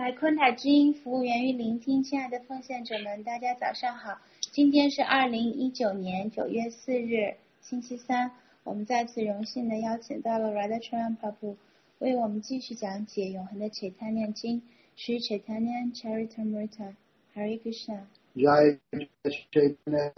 在昆塔之音服务源于聆听，亲爱的奉献者们，大家早上好。今天是2019年9月4日，星期三。我们再次荣幸的邀请到了 Radhacharan Prabhu 为我们继续讲解永恒的切他念经。Sri Chaitanya Charitamrita Hare Krishna Jai Chaitanya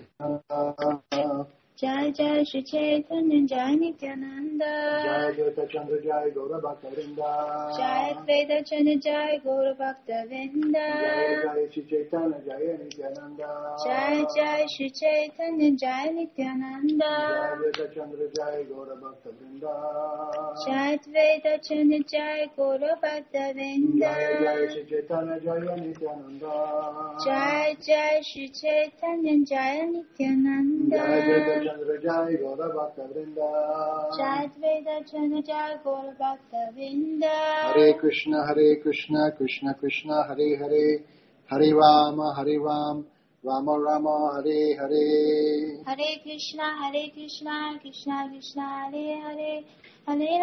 Jai Jai Shri Chaitanya Jai Nityananda Jai Jyota Chandra Jai Gaura Bhaktavinda Jai Veda Chandra Jai Gaura Bhaktavinda Jai Jai Shri Chaitanya Jai Nityananda Jai Jai Shri Chaitanya Jai Nityananda Jai Jyota Chandra Jai Gaura Bhaktavinda Jai Veda Chandra Jai Gaura Bhaktavinda Jai Jai Shri Chaitanya Jai Nityananda Jai Jai Shri Chaitanya Jai Nityananda Jai Jyota Chandra Jai Gaura Bhaktavinda Jai Veda Chandra Jai Gaura Bhaktavinda Hare Krishna Krishna Krishna Hare Hare Hare Rama Rama Rama Hare Hare Hare Krishna Krishna Krishna Hare Hare Hare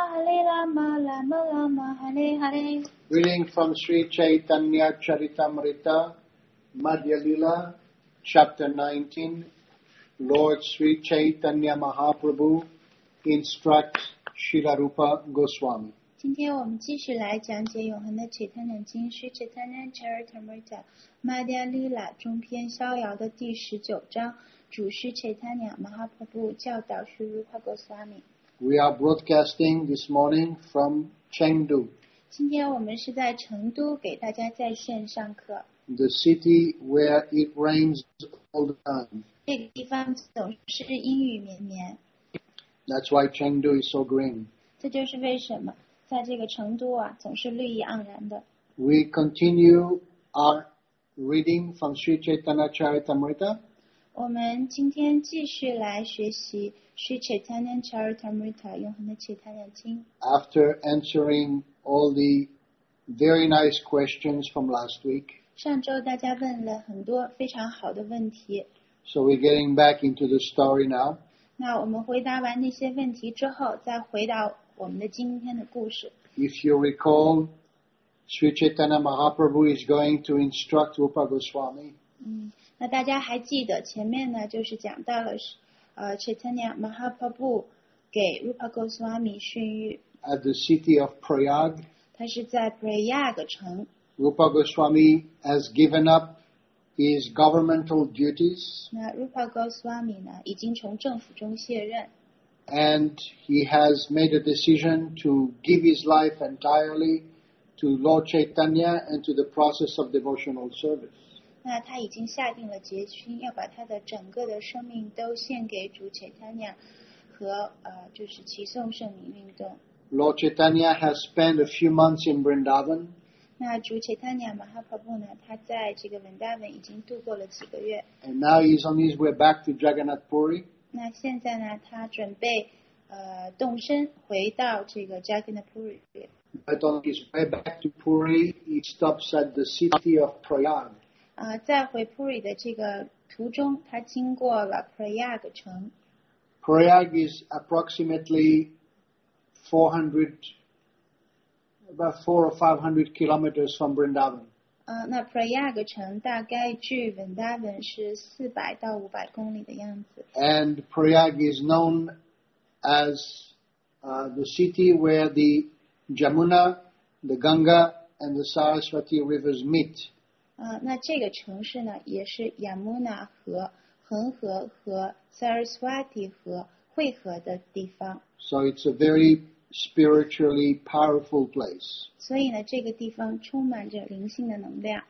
Rama Rama Hare Hare. Reading from Sri Chaitanya Charitamrita Madhya Lila Chapter 19. Lord Sri Chaitanya Mahaprabhu instructs Srila Rupa Goswami. 今天我们继续来讲解永恒的切他念经，Sri Chaitanya Charitamrita Madhya Lila 中篇逍遥的第19章，主师 Chaitanya Mahaprabhu 教导 Sri Rupa Goswami。 We are broadcasting this morning from Chengdu, 今天我们是在成都给大家在线上课， the city where it rains all the time. 这个地方总是阴雨绵绵， That's why Chengdu is so green. 这就是为什么在这个成都啊总是绿意盎然的。 We continue our reading from Sri Chaitanya Charitamrita. 我们今天继续来学习 Sri Chaitanya Charitamrita 永恒的切他念经。 After answering all the very nice questions from last week, 上周大家问了很多非常好的问题， so we're getting back into the story now. 那我们回答完那些问题之后，再回到我们的今天的故事。 If you recall, Sri Chaitanya Mahaprabhu is going to instruct Rupa Goswami 那大家还记得前面呢，就是讲到了Chaitanya Mahaprabhu 给 Rupa Goswami 训谕， at the city of Prayag. 他是在 Prayag 城。 Rupa Goswami has given up his governmental duties 那 Rupa Goswami 呢，已经从政府中卸任， and he has made a decision to give his life entirely to Lord Chaitanya and to the process of devotional service. 那他已经下定了决心，要把他的整个的生命都献给主 Chaitanya 和就是齐颂圣名运动。 Lord Chaitanya has spent a few months in Vrindavan, 那主 Chaitanya Mahaprabhu 呢，他在这个文达文已经度过了几个月。 and now he's on his way back to Jagannath Puri. 那现在呢，他准备动身回到这个 Jagannath Puri。 But on his way back to Puri, he stops at the city of Prayag. 在回 Puri 的这个途中，他经过了 Prayag 城。 Prayag is approximately about 400 or 500 kilometers from Vrindavan. 那 Prayag 城大概距文达文是400到500公里的样子。 And Prayag is known as the city where the Jamuna, the Ganga, and the Saraswati rivers meet. 那这个城市呢，也是 Yamuna 河、恒河和 Saraswati 河汇合的地方。 So it's a very spiritually powerful place. 所以呢，这个地方充满着灵性的能量。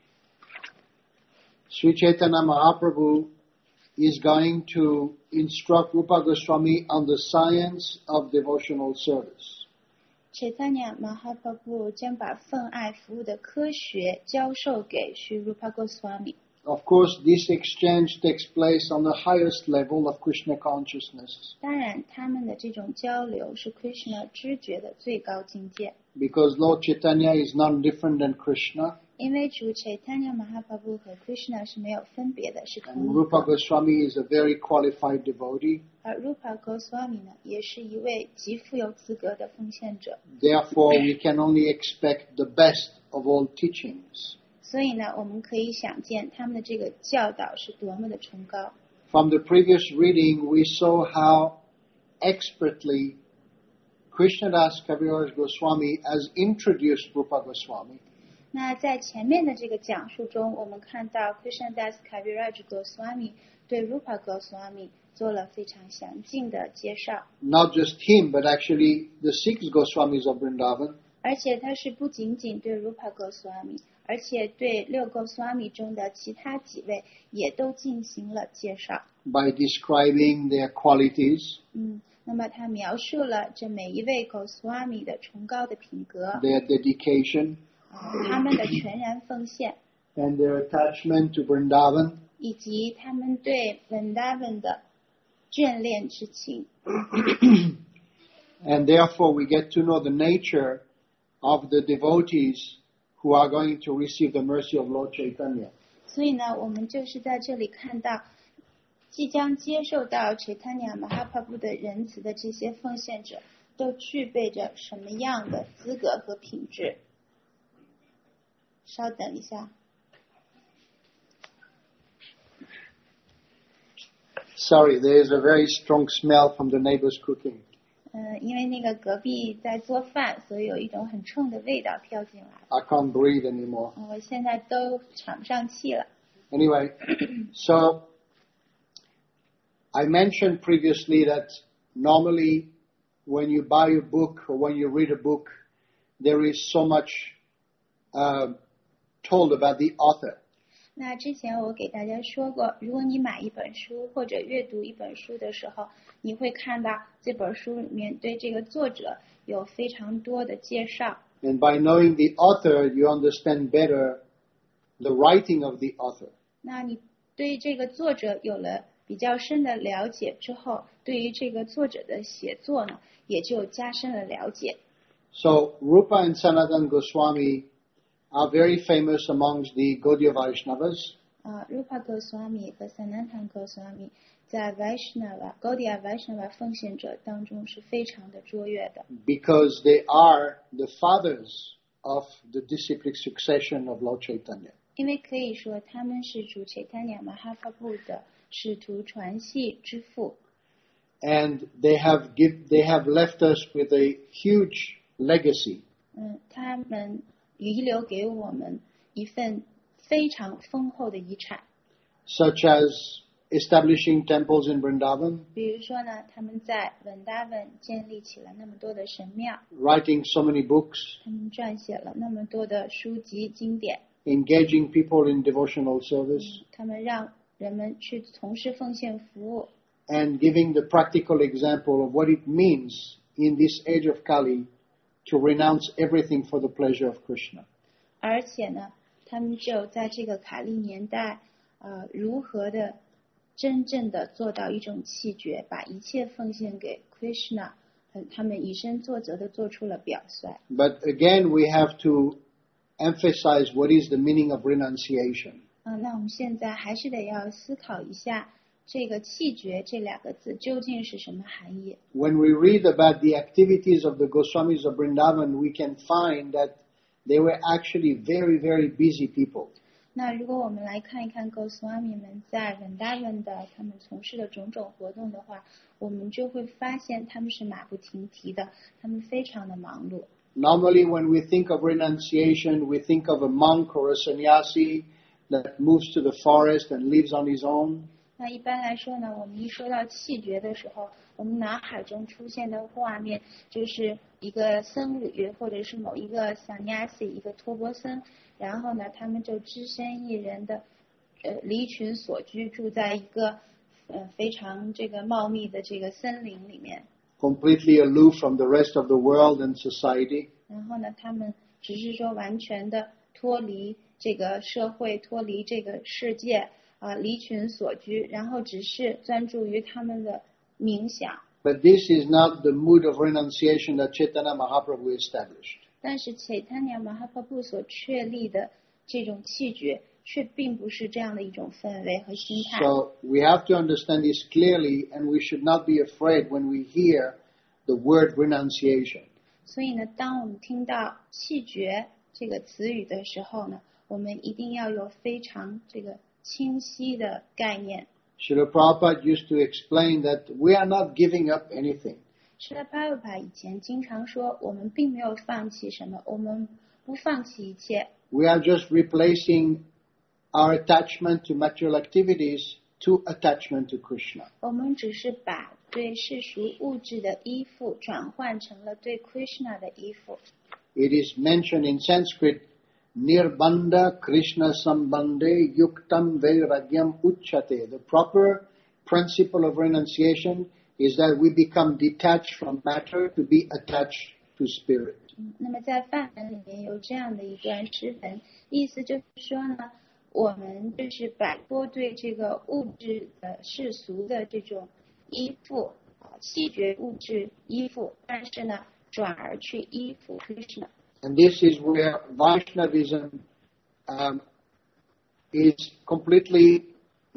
Sri Chaitanya Mahaprabhu is going to instruct Rupa Goswami on the science of devotional service. Chaitanya Mahaprabhu 将把奉爱服务的科学教授给 Sri Rupa Goswami。 Of course, this exchange takes place on the highest level of Krishna consciousness, 当然，他们的这种交流是 Krishna 知觉的最高境界， because Lord Chaitanya is none different than Krishna, 因为主 Chaitanya Mahaprabhu 和 Krishna 是没有分别的，是 and 同一 Rupa 个。 Goswami is a very qualified devotee. 而 Rupa Goswami 呢，也是一位极富有资格的奉献者， Therefore, we can only expect the best of all teachings. 所以呢，我们可以想见他们的这个教导是多么的崇高。 From the previous reading, we saw how expertly Krishnadas Kaviraj Goswami has introduced Rupa Goswami. 那在前面的这个讲述中，我们看到 Krishnadas Kaviraj Goswami 对 Rupa Goswami 做了非常详尽的介绍。 Not just him, but actually the 6 Goswamis of Vrindavan. 而且他是不仅仅对 Rupa Goswami， 而且对6 Goswami 中的其他几位也都进行了介绍。 By describing their qualities, 那么他描述了这每一位 Goswami 的崇高的品格， their dedication, 他们的全然奉献， and their attachment to Vrindavan. 以及他们对 Vrindavan 的眷恋之情。 And therefore we get to know the nature of the devotees who are going to receive the mercy of Lord Chaitanya. 所以呢，我们就是在这里看到即将接受到 Chaitanya Mahaprabhu 的仁慈的这些奉献者都具备着什么样的资格和品质。稍等一下。 Sorry, there is a very strong smell from the neighbors cooking. 因为那个隔壁在做饭，所以有一种很冲的味道飘进来。 I can't breathe anymore. 我现在都喘不上气了。 Anyway, so I mentioned previously that normally when you buy a book or when you read a book, there is so much told about the author. 那之前我给大家说过，如果你买一本书或者阅读一本书的时候，你会看到这本书里面对这个作者有非常多的介绍。 And by knowing the author, you understand better the writing of the author. 那你对这个作者有了比较深的了解之后，对于这个作者的写作呢，也就加深了了解。 So Rupa and Sanatan Goswami are very famous amongst the Gaudiya Vaishnavas. Rupa Goswami 和 Sanatan Goswami 在 Gaudiya Vaishnava 奉献者当中是非常的卓越的。 Because they are the fathers of the disciplic succession of Lord Chaitanya. 因为可以说他们是主 Chaitanya Mahaprabhu 的使徒传系之父。 And they have left us with a huge legacy. 他们遗留给我们一份非常丰厚的遗产。 Such as establishing temples in Vrindavan, 比如说呢，他们在 Vrindavan 建立起了那么多的神庙， writing so many books, 他们撰写了那么多的书籍经典， engaging people in devotional service, 他们让人们去从事奉献服务， and giving the practical example of what it means in this age of Kali to renounce everything for the pleasure of Krishna. 而且呢，他们就在这个卡利年代，如何的真正的做到一种气绝，把一切奉献给 Krishna， 他们以身作则的做出了表率。 But again, we have to emphasize what is the meaning of renunciation. 那我们现在还是得要思考一下这个气绝这2个字究竟是什么含义。 When we read about the activities of the Goswamis of Vrindavan, we can find that they were actually very, very busy people. 那如果我们来看一看 Goswami 们在 Vrindavan 的他们从事的种种活动的话，我们就会发现他们是马不停蹄的，他们非常的忙碌。 Normally, when we think of renunciation, we think of a monk or a sannyasi that moves to the forest and lives on his own. 那一般来说呢，我们一说到气绝的时候，我们脑海中出现的画面就是一个僧侣或者是某一个 sannyasi 一个托钵僧，然后呢，他们就只身一人的离群所居，住在一个非常这个茂密的这个森林里面。 Completely aloof from the rest of the world and society. 然后呢，他们只是说完全的脱离这个社会，脱离这个世界，离群所居，然后只是专注于他们的冥想。 But this is not the mood of renunciation that Chaitanya Mahaprabhu established. 但是 Chaitanya Mahaprabhu 所确立的这种气绝，却并不是这样的一种氛围和心态。 So we have to understand this clearly, and we should not be afraid when we hear the word renunciation. 所以呢，当我们听到气绝这个词语的时候呢，我们一定要有非常这个清晰的概念。 Srila Prabhupada used to explain that we are not giving up anything. 施拉帕鲁帕以前经常说，我们并没有放弃什么，我们不放弃一切。 We are just replacing our attachment to material activities to attachment to Krishna. 我们只是把对世俗物质的依附转换成了对 Krishna 的依附。 It is mentioned in Sanskrit, Nirbandha Krishna Sambandhe Yuktam Vairagyam Uchate. The proper principle of renunciation is that we become detached from matter to be attached to spirit. 那么在梵文里面有这样的一段诗文，意思就是说呢，我们就是摆脱对这个物质的世俗的这种依附，弃绝物质依附，但是呢，转而去依附 Krishna。 And this is where Vaishnavism is completely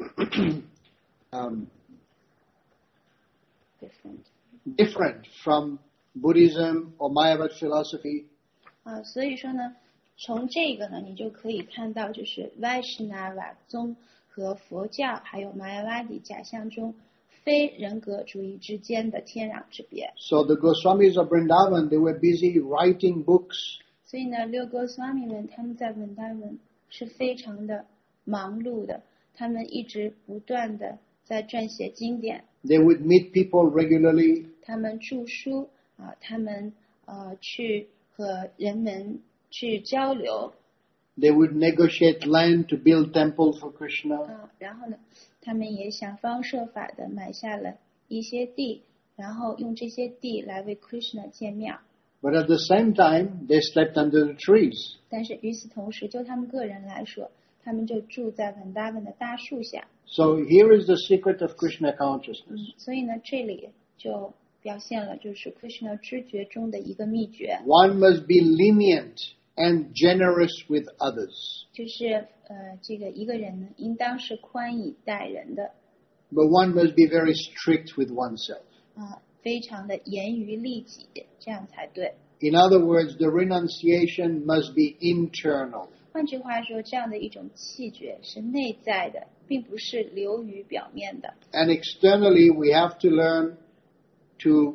different from Buddhism or Mayavad philosophy. 所以说呢，从这个呢，你就可以看到，就是 Vaishnava 宗和佛教还有 Mayavadi 假象中非人格主义之间的天壤之别。 So the Goswamis of Vrindavan, they were busy writing books. 所以呢，六哥斯瓦米们他们在文达文是非常的忙碌的，他们一直不断的在撰写经典。 They would meet people regularly. 他们著书他们去和人们去交流。 They would negotiate land to build temples for Krishna. 然后呢，他们也想方设法的买下了一些地，然后用这些地来为 Krishna 建庙。 But at the same time, they slept under the trees. 但是与此同时，就他们个人来说，他们就住在文达文的大树下。 So here is the secret of Krishna consciousness. 所以呢，这里就表现了就是 Krishna 知觉中的一个秘诀。 One must be lenient and generous with others. 就是这个一个人呢，应当是宽以待人的。 But one must be very strict with oneself. 非常的严于律己，这样才对。 In other words, the renunciation must be internal. 换句话说，这样的一种气绝是内在的，并不是流于表面的。 And externally, we have to learn to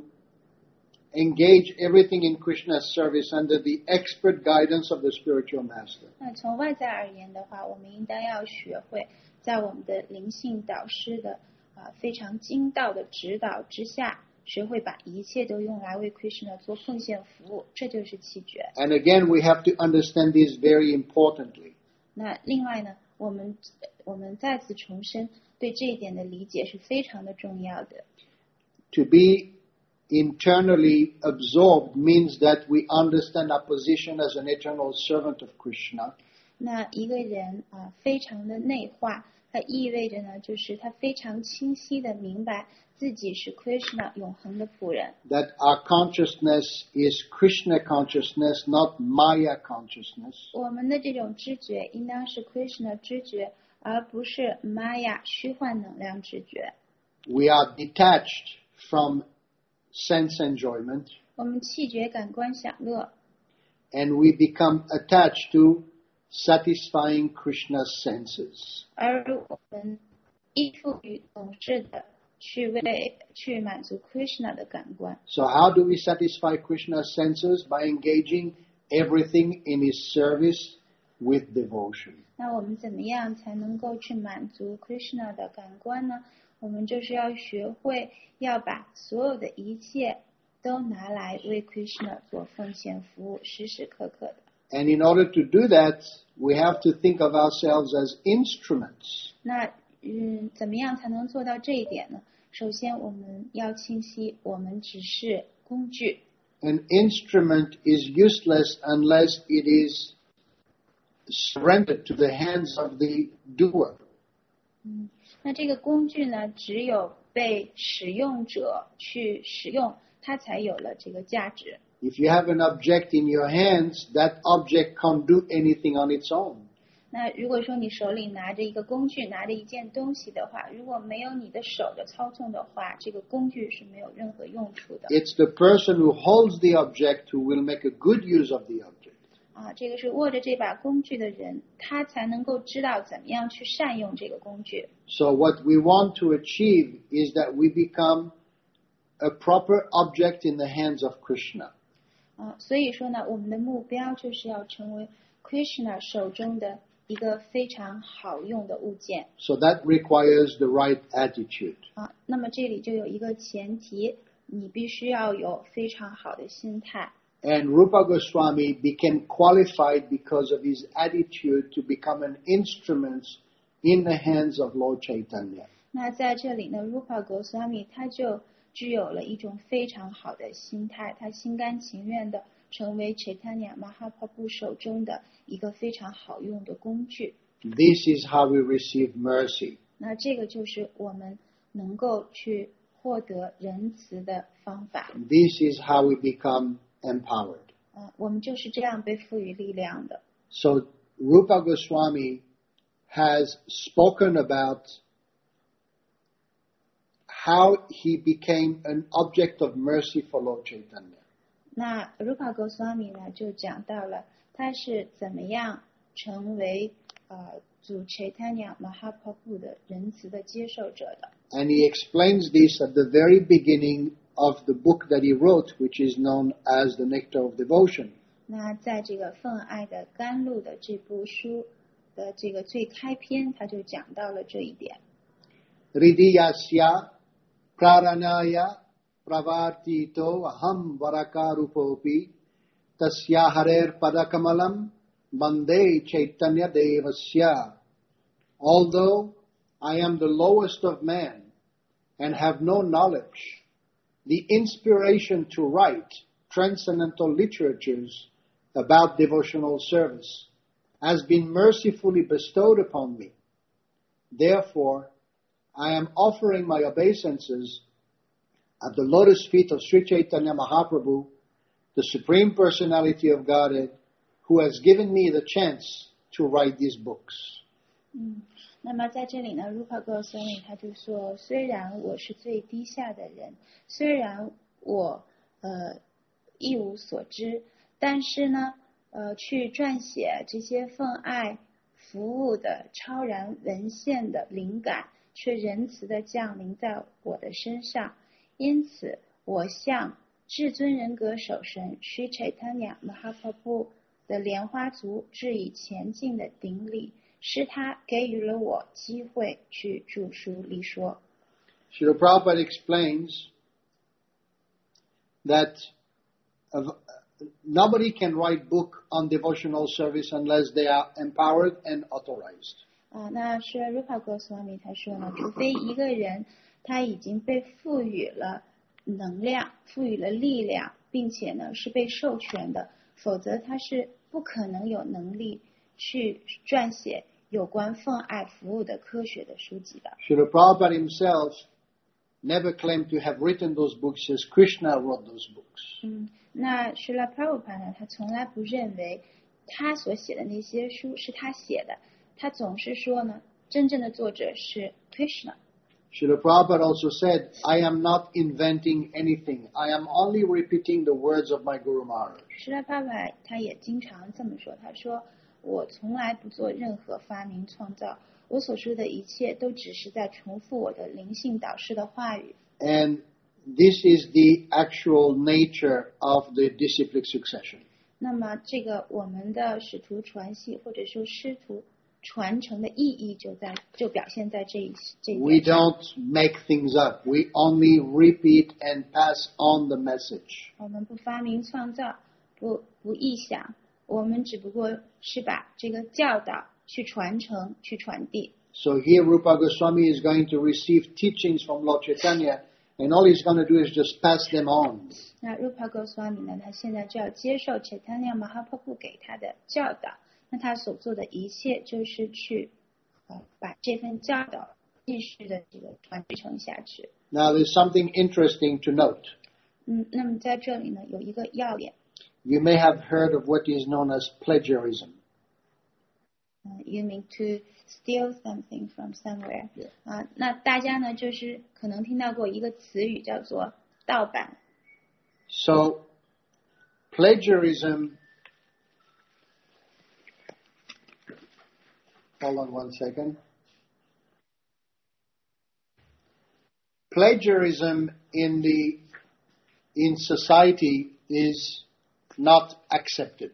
engage everything in Krishna's service under the expert guidance of the spiritual master. 那从外在而言的话，我们应当要学会在我们的灵性导师的非常精到的指导之下，学会把一切都用来为 Krishna 做奉献服务，这就是气绝。 And again, we have to understand this very importantly. 那另外呢，我们再次重申，对这一点的理解是非常的重要的。 To be internally absorbed means that we understand our position as an eternal servant of Krishna. 那一个人非常的内化，它意味着呢，就是他非常清晰的明白自己是 Krishna 永恒的仆人。 That our consciousness is Krishna consciousness, not Maya consciousness. 我们的这种知觉应当是 Krishna 知觉，而不是 Maya 虚幻能量知觉。 We are detached from sense enjoyment. 我们气绝感官享乐。 And we become attached to satisfying Krishna's senses. 而我们依附于总是的去满足 Krishna 的感官。 So how do we satisfy Krishna's senses? By engaging everything in his service with devotion. 那我们怎么样才能够去满足 Krishna 的感官呢？我们就是要学会要把所有的一切都拿来为 Krishna 做奉献服务，时时刻刻的。 And in order to do that, we have to think of ourselves as instruments. 那怎么样才能做到这一点呢？首先我们要清晰，我们只是工具。 An instrument is useless unless it is surrendered to the hands of the doer. 那这个工具呢，只有被使用者去使用，它才有了这个价值。 If you have an object in your hands, that object can't do anything on its own. 那如果说你手里拿着一个工具，拿着一件东西的话，如果没有你的手的操纵的话，这个工具是没有任何用处的。 It's the person who holds the object who will make a good use of the object. 这个是握着这把工具的人，他才能够知道怎么样去善用这个工具。 So what we want to achieve is that we become a proper object in the hands of Krishna. 所以说呢，我们的目标就是要成为 Krishna 手中的一个非常好用的物件。 So that requires the right attitude. 那么这里就有一个前提，你必须要有非常好的心态。 And Rupa Goswami became qualified because of his attitude to become an instrument in the hands of Lord Chaitanya. 那在这里呢 Rupa Goswami 他就具有了一种非常好的心态，他心甘情愿的成为 Chaitanya Mahaprabhu 手中的一个非常好用的工具。 This is how we receive mercy. 那这个就是我们能够去获得仁慈的方法。 This is how we become empowered. 我们就是这样被赋予力量的。 So Rupa Goswami has spoken about how he became an object of mercy for Lord Chaitanya. 那 Rupa Goswami 呢就讲到了他是怎么样成为主 Chaitanya Mahaprabhu 的仁慈的接受者的。 And he explains this at the very beginning of the book that he wrote, which is known as the Nectar of Devotion. 那在这个奉爱的甘露的这部书的这个最开篇，他就讲到了这一点。 Hridiyasya praranaya pravartito aham varakarupopi tasya harer padakamalam bande chaitanya devasya. Although I am the lowest of men and have no knowledge, the inspiration to write transcendental literatures about devotional service has been mercifully bestowed upon me. Therefore, I am offering my obeisances at the lotus feet of Sri Chaitanya Mahaprabhu, the Supreme Personality of Godhead, who has given me the chance to write these books. 那么在这里呢 Rupa Goswami 他就说，虽然我是最低下的人，虽然我一无所知，但是呢去撰写这些奉爱服务的超然文献的灵感却仁慈的降临在我的身上，因此我向至尊人格守神 Sri Chaitanya Mahaprabhu 的莲花足致以前进的顶礼，是他给予了我机会去著书立说。 Srila Prabhupada explains that nobody can write book on devotional service unless they are empowered and authorized. 那是 Rupa Goswami 他说呢，除非一个人他已经被赋予了能量，赋予了力量，并且呢是被授权的，否则他是不可能有能力去撰写有关奉爱服务的科学的书籍的。 Srila Prabhupada himself never claimed to have written those books, as Krishna wrote those books. 那 Srila Prabhupada 呢，他从来不认为他所写的那些书是他写的，他总是说呢，真正的作者是 Krishna。 Srila Prabhupada also said, I am not inventing anything. I am only repeating the words of my Guru Maharaj. Srila Prabhupada 他也经常这么说，他说我从来不做任何发明创造，我所说的一切都只是在重复我的灵性导师的话语。 And this is the actual nature of the disciplic succession. 那么这个我们的使徒传系或者说师徒传承的意义就表现在这一点。 We don't make things up. We only repeat and pass on the message. 我们不发明创造，不臆想，我们只不过是把这个教导去传承去传递。 So here Rupa Goswami is going to receive teachings from Lord Chaitanya, and all he's going to do is just pass them on. 那 Rupa Goswami 呢，他现在就要接受 Chaitanya Mahaprabhu 给他的教导，那他所做的一切就是去把这份教导继续的这个传承下去。 Now there's something interesting to note. 那么在这里呢有一个要点。 You may have heard of what is known as plagiarism. You mean to steal something from somewhere? Yeah. 那大家呢就是可能听到过一个词语叫做盗版。 So plagiarism Hold on one second. Plagiarism in society is not accepted.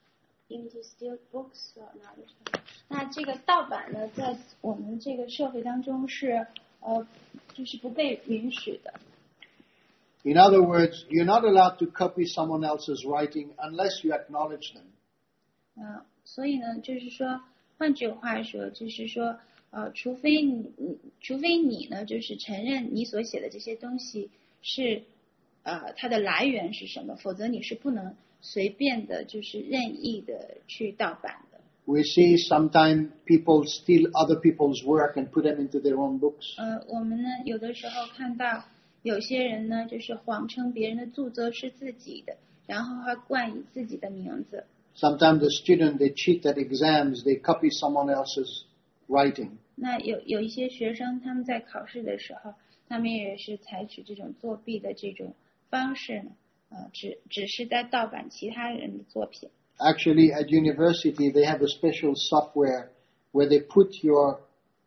那这个盗版呢，在我们这个社会当中是就是不被允许的。 In other words, you're not allowed to copy someone else's writing unless you acknowledge them. 所以呢，就是说，换句话说，就是说，除非你呢，就是承认你所写的这些东西是它的来源是什么，否则你是不能随便的，就是任意的去盗版的。 We see sometimes people steal other people's work and put them into their own books. 我们呢，有的时候看到有些人呢，就是谎称别人的著作是自己的，然后还冠以自己的名字。 Sometimes the student, they cheat at exams, they copy someone else's writing. 那有一些学生，他们在考试的时候，他们也是采取这种作弊的这种方式呢，只是在盗版其他人的作品。 Actually, at university, they have a special software where they put your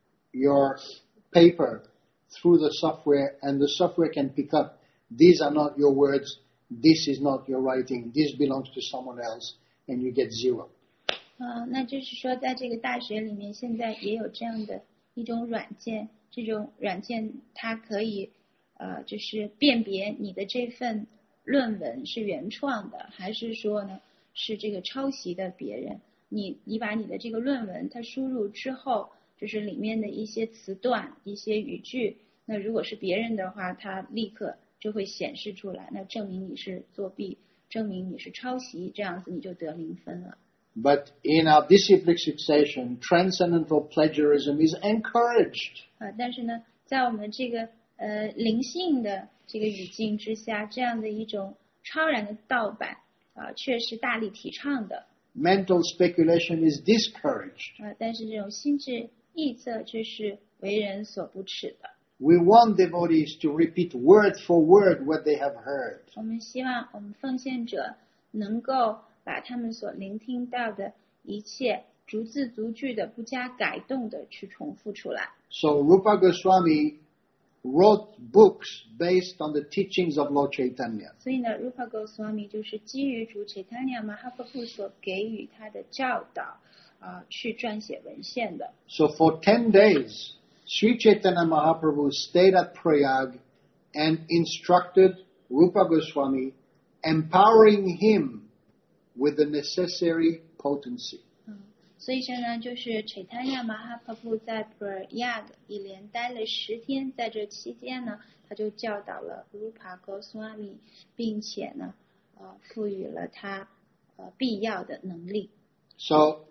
paper through the software, and the software can pick up, these are not your words, this is not your writing, this belongs to someone else, and you get 0. 那就是说，在这个大学里面，现在也有这样的一种软件，这种软件它可以就是辨别你的这份论文是原创的，还是说呢是这个抄袭的别人。你把你的这个论文它输入之后，就是里面的一些词段、一些语句，那如果是别人的话，它立刻就会显示出来，那证明你是作弊，证明你是抄袭，这样子你就得0分了。 But in our disciplic succession, transcendental plagiarism is encouraged. 但是呢，在我们这个灵性的这个语境之下，这样的一种超然的盗版却是大力提倡的。 Mental speculation is discouraged. 但是这种心智臆测却是为人所不耻的。 We want devotees to repeat word for word what they have heard. 我们希望我们奉献者能够把他们所聆听到的一切逐字逐句的不加改动的去重复出来。 So Rupa Goswami wrote books based on the teachings of Lord Chaitanya. 所以呢 Rupa Goswami 就是基于主 Chaitanya Mahaprabhu 所给予他的教导去撰写文献的。 So for 10 days, Sri Chaitanya Mahaprabhu stayed at Prayag and instructed Rupa Goswami, empowering him with the necessary potency. 所以说呢，就是 Chaitanya Mahaprabhu 在 Prayag 一连待了10天，在这期间呢，他就教导了 Rupa Goswami， 并且呢，赋予了他必要的能力。 So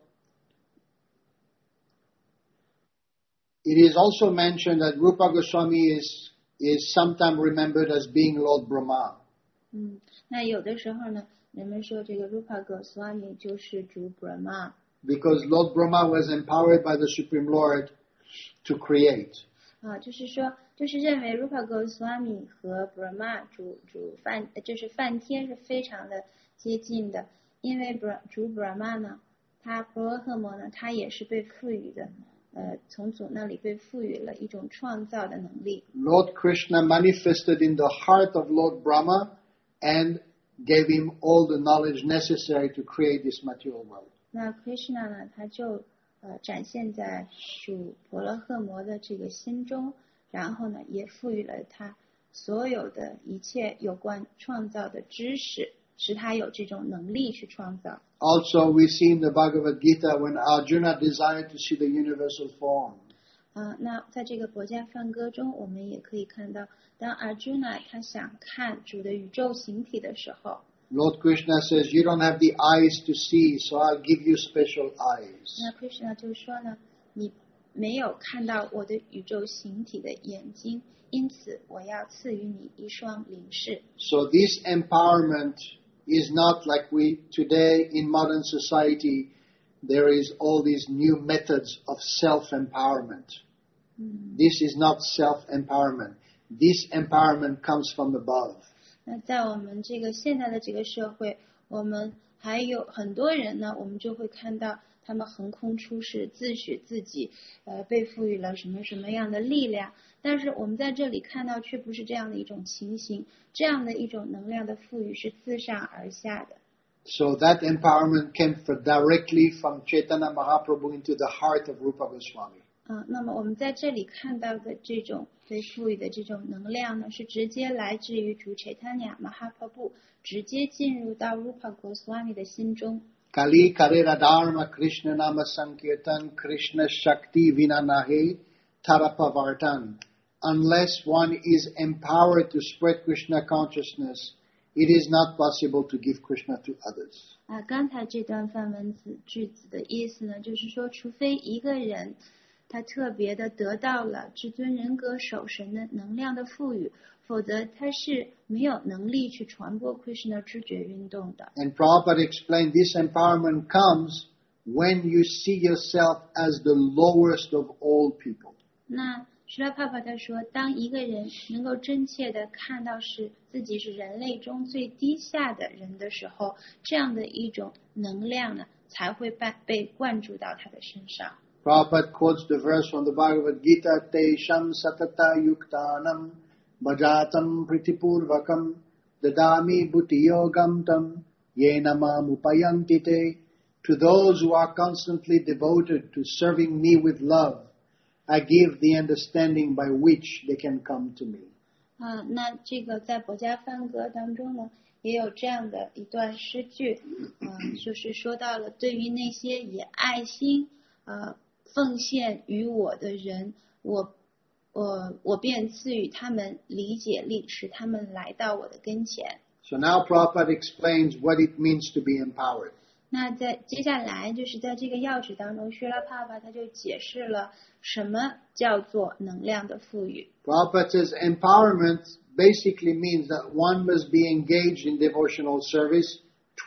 it is also mentioned that Rupa Goswami is sometimes remembered as being Lord Brahma. 那有的时候呢，人们说这个 Rupa Goswami 就是主 Brahma。 Because Lord Brahma was empowered by the Supreme Lord to create. 就是说，就是认为 Rupa Goswami 和 Brahma 就是梵天是非常的接近的，因为主 Brahma 呢，他婆罗诃摩呢，他也是被赋予的，从主那里被赋予了一种创造的能力。 Lord Krishna manifested in the heart of Lord Brahma and gave him all the knowledge necessary to create this material world. 那 Krishna 呢，他就展现在主婆罗诃摩的这个心中，然后呢，也赋予了他所有的一切有关创造的知识，使他有这种能力去创造。 Also, we see in the Bhagavad Gita when Arjuna desired to see the universal form. 那在这个《薄伽梵歌》中，我们也可以看到，当 Arjuna 他想看主的宇宙形体的时候。 Lord Krishna says, you don't have the eyes to see, so I'll give you special eyes. 那 Krishna 就说呢，你没有看到我的宇宙形体的眼睛，因此我要赐予你一双灵视。 So this empowerment is not like we today in modern society, there is all these new methods of self-empowerment. This is not self-empowerment. This empowerment comes from above. 那在我们这个现代的这个社会，我们还有很多人呢，我们就会看到他们横空出世，自诩自己被赋予了什么什么样的力量，但是我们在这里看到却不是这样的一种情形，这样的一种能量的赋予是自上而下的。 So that empowerment came directly from Chaitanya Mahaprabhu into the heart of Rupa Goswami. 那么我们在这里看到的这种被赋予的这种能量呢，是直接来自于主 Chaitanya Mahaprabhu， 直接进入到 Rupa Goswami 的心中。 Kali karera dharma Krishna nama sankirtan Krishna shakti vina nahe tarapavartan. Unless one is empowered to spread Krishna consciousness, it is not possible to give Krishna to others. 刚才这段梵文句子的意思呢，就是说，除非一个人他特别的得到了至尊人格守神的能量的赋予，否则他是没有能力去传播 Krishna 知觉运动的。 And Prabhupada explained this empowerment comes when you see yourself as the lowest of all people. 那释拉帕帕他说，当一个人能够真切的看到自己是人类中最低下的人的时候，这样的一种能量呢，才会被灌注到他的身上。 Prabhupada quotes the verse from the Bhagavad Gita, Tesham satata yuktanam bhajatam pritipurvakam dadami bhutiyogam tam yenamam upayantite. To those who are constantly devoted to serving me with love, I give the understanding by which they can come to me. 那这个在博伽梵歌当中呢，也有这样的一段诗句，就是说到了对于那些以爱心奉献于我的人，我便赐予他们理解力，使他们来到我的跟前。 So now Prabhupada explains what it means to be empowered. 那在接下来就是在这个要旨当中，薛拉帕帕他就解释了什么叫做能量的赋予。 Prabhupada says empowerment basically means that one must be engaged in devotional service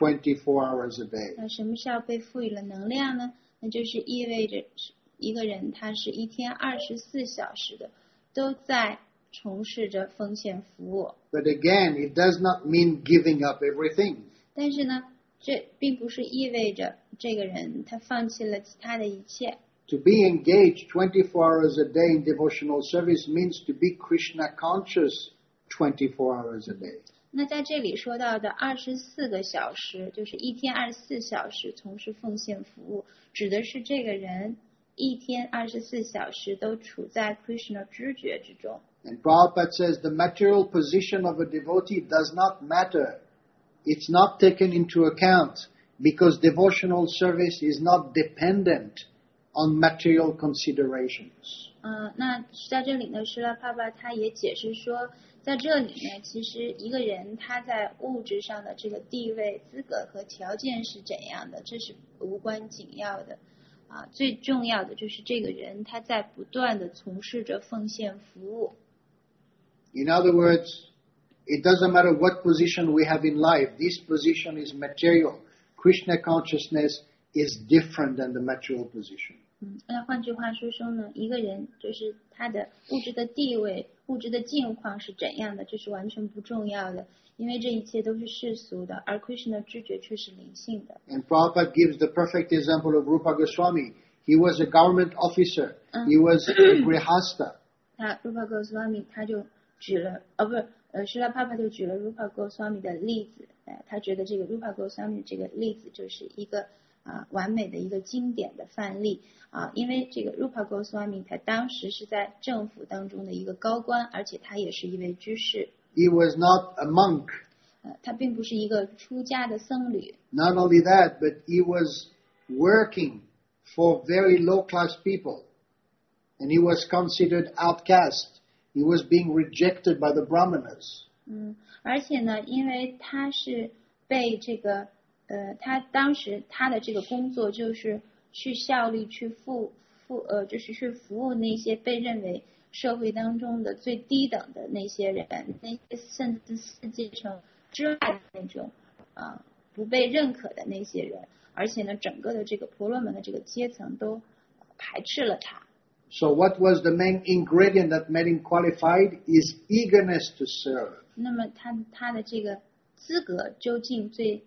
24 hours a day. 那什么是要被赋予了能量呢？那就是意味着一个人他是一天24小时的都在从事着奉献服务。 But again, it does not mean giving up everything. 但是呢，这并不是意味着这个人他放弃了其他的一切。 To be engaged 24 hours a day in devotional service means to be Krishna conscious 24 hours a day. 那在这里说到的24个小时，就是一天24小时从事奉献服务，指的是这个人一天24小时都处在 Krishna 知觉之中。 And Prabhupada says the material position of a devotee does not matter. It's not taken into account because devotional service is not dependent on material considerations. 那在这里呢，施拉帕帕他也解释说，在这里呢，其实一个人他在物质上的这个地位、资格和条件是怎样的，这是无关紧要的。最重要的就是这个人他在不断的从事着奉献服务。 In other words, it doesn't matter what position we have in life. This position is material. Krishna consciousness is different than the material position. 那换句话说呢，一个人就是他的物质的地位、物质的境况是怎样的，这是完全不重要的，因为这一切都是世俗的，而 Krishna 的知觉却是灵性的。 And Prabhupada gives the perfect example of Rupa Goswami. He was a government officer. He was a grihasta. Rupa Goswami 他就举了，施拉帕帕就举了 Rupa Goswami 的例子，他觉得这个 Rupa Goswami 这个例子就是一个完美的一个经典的范例因为这个 Rupa Goswami 他当时是在政府当中的一个高官，而且他也是一位居士。 He was not a monk. 他并不是一个出家的僧侣。 Not only that, but he was working for very low-class people, and he was considered outcast. He was being rejected by the brahmanas. 而且呢，因为他是被这个他当时他的这个工作就是去效力就是去服务那些被认为社会当中的最低等的那些人，那些甚至世界上之外的那种不被认可的那些人，而且呢，整个的这个婆罗门的这个阶层都排斥了他。 So what was the main ingredient that made him qualified? Is eagerness to serve. 那么他的这个资格究竟最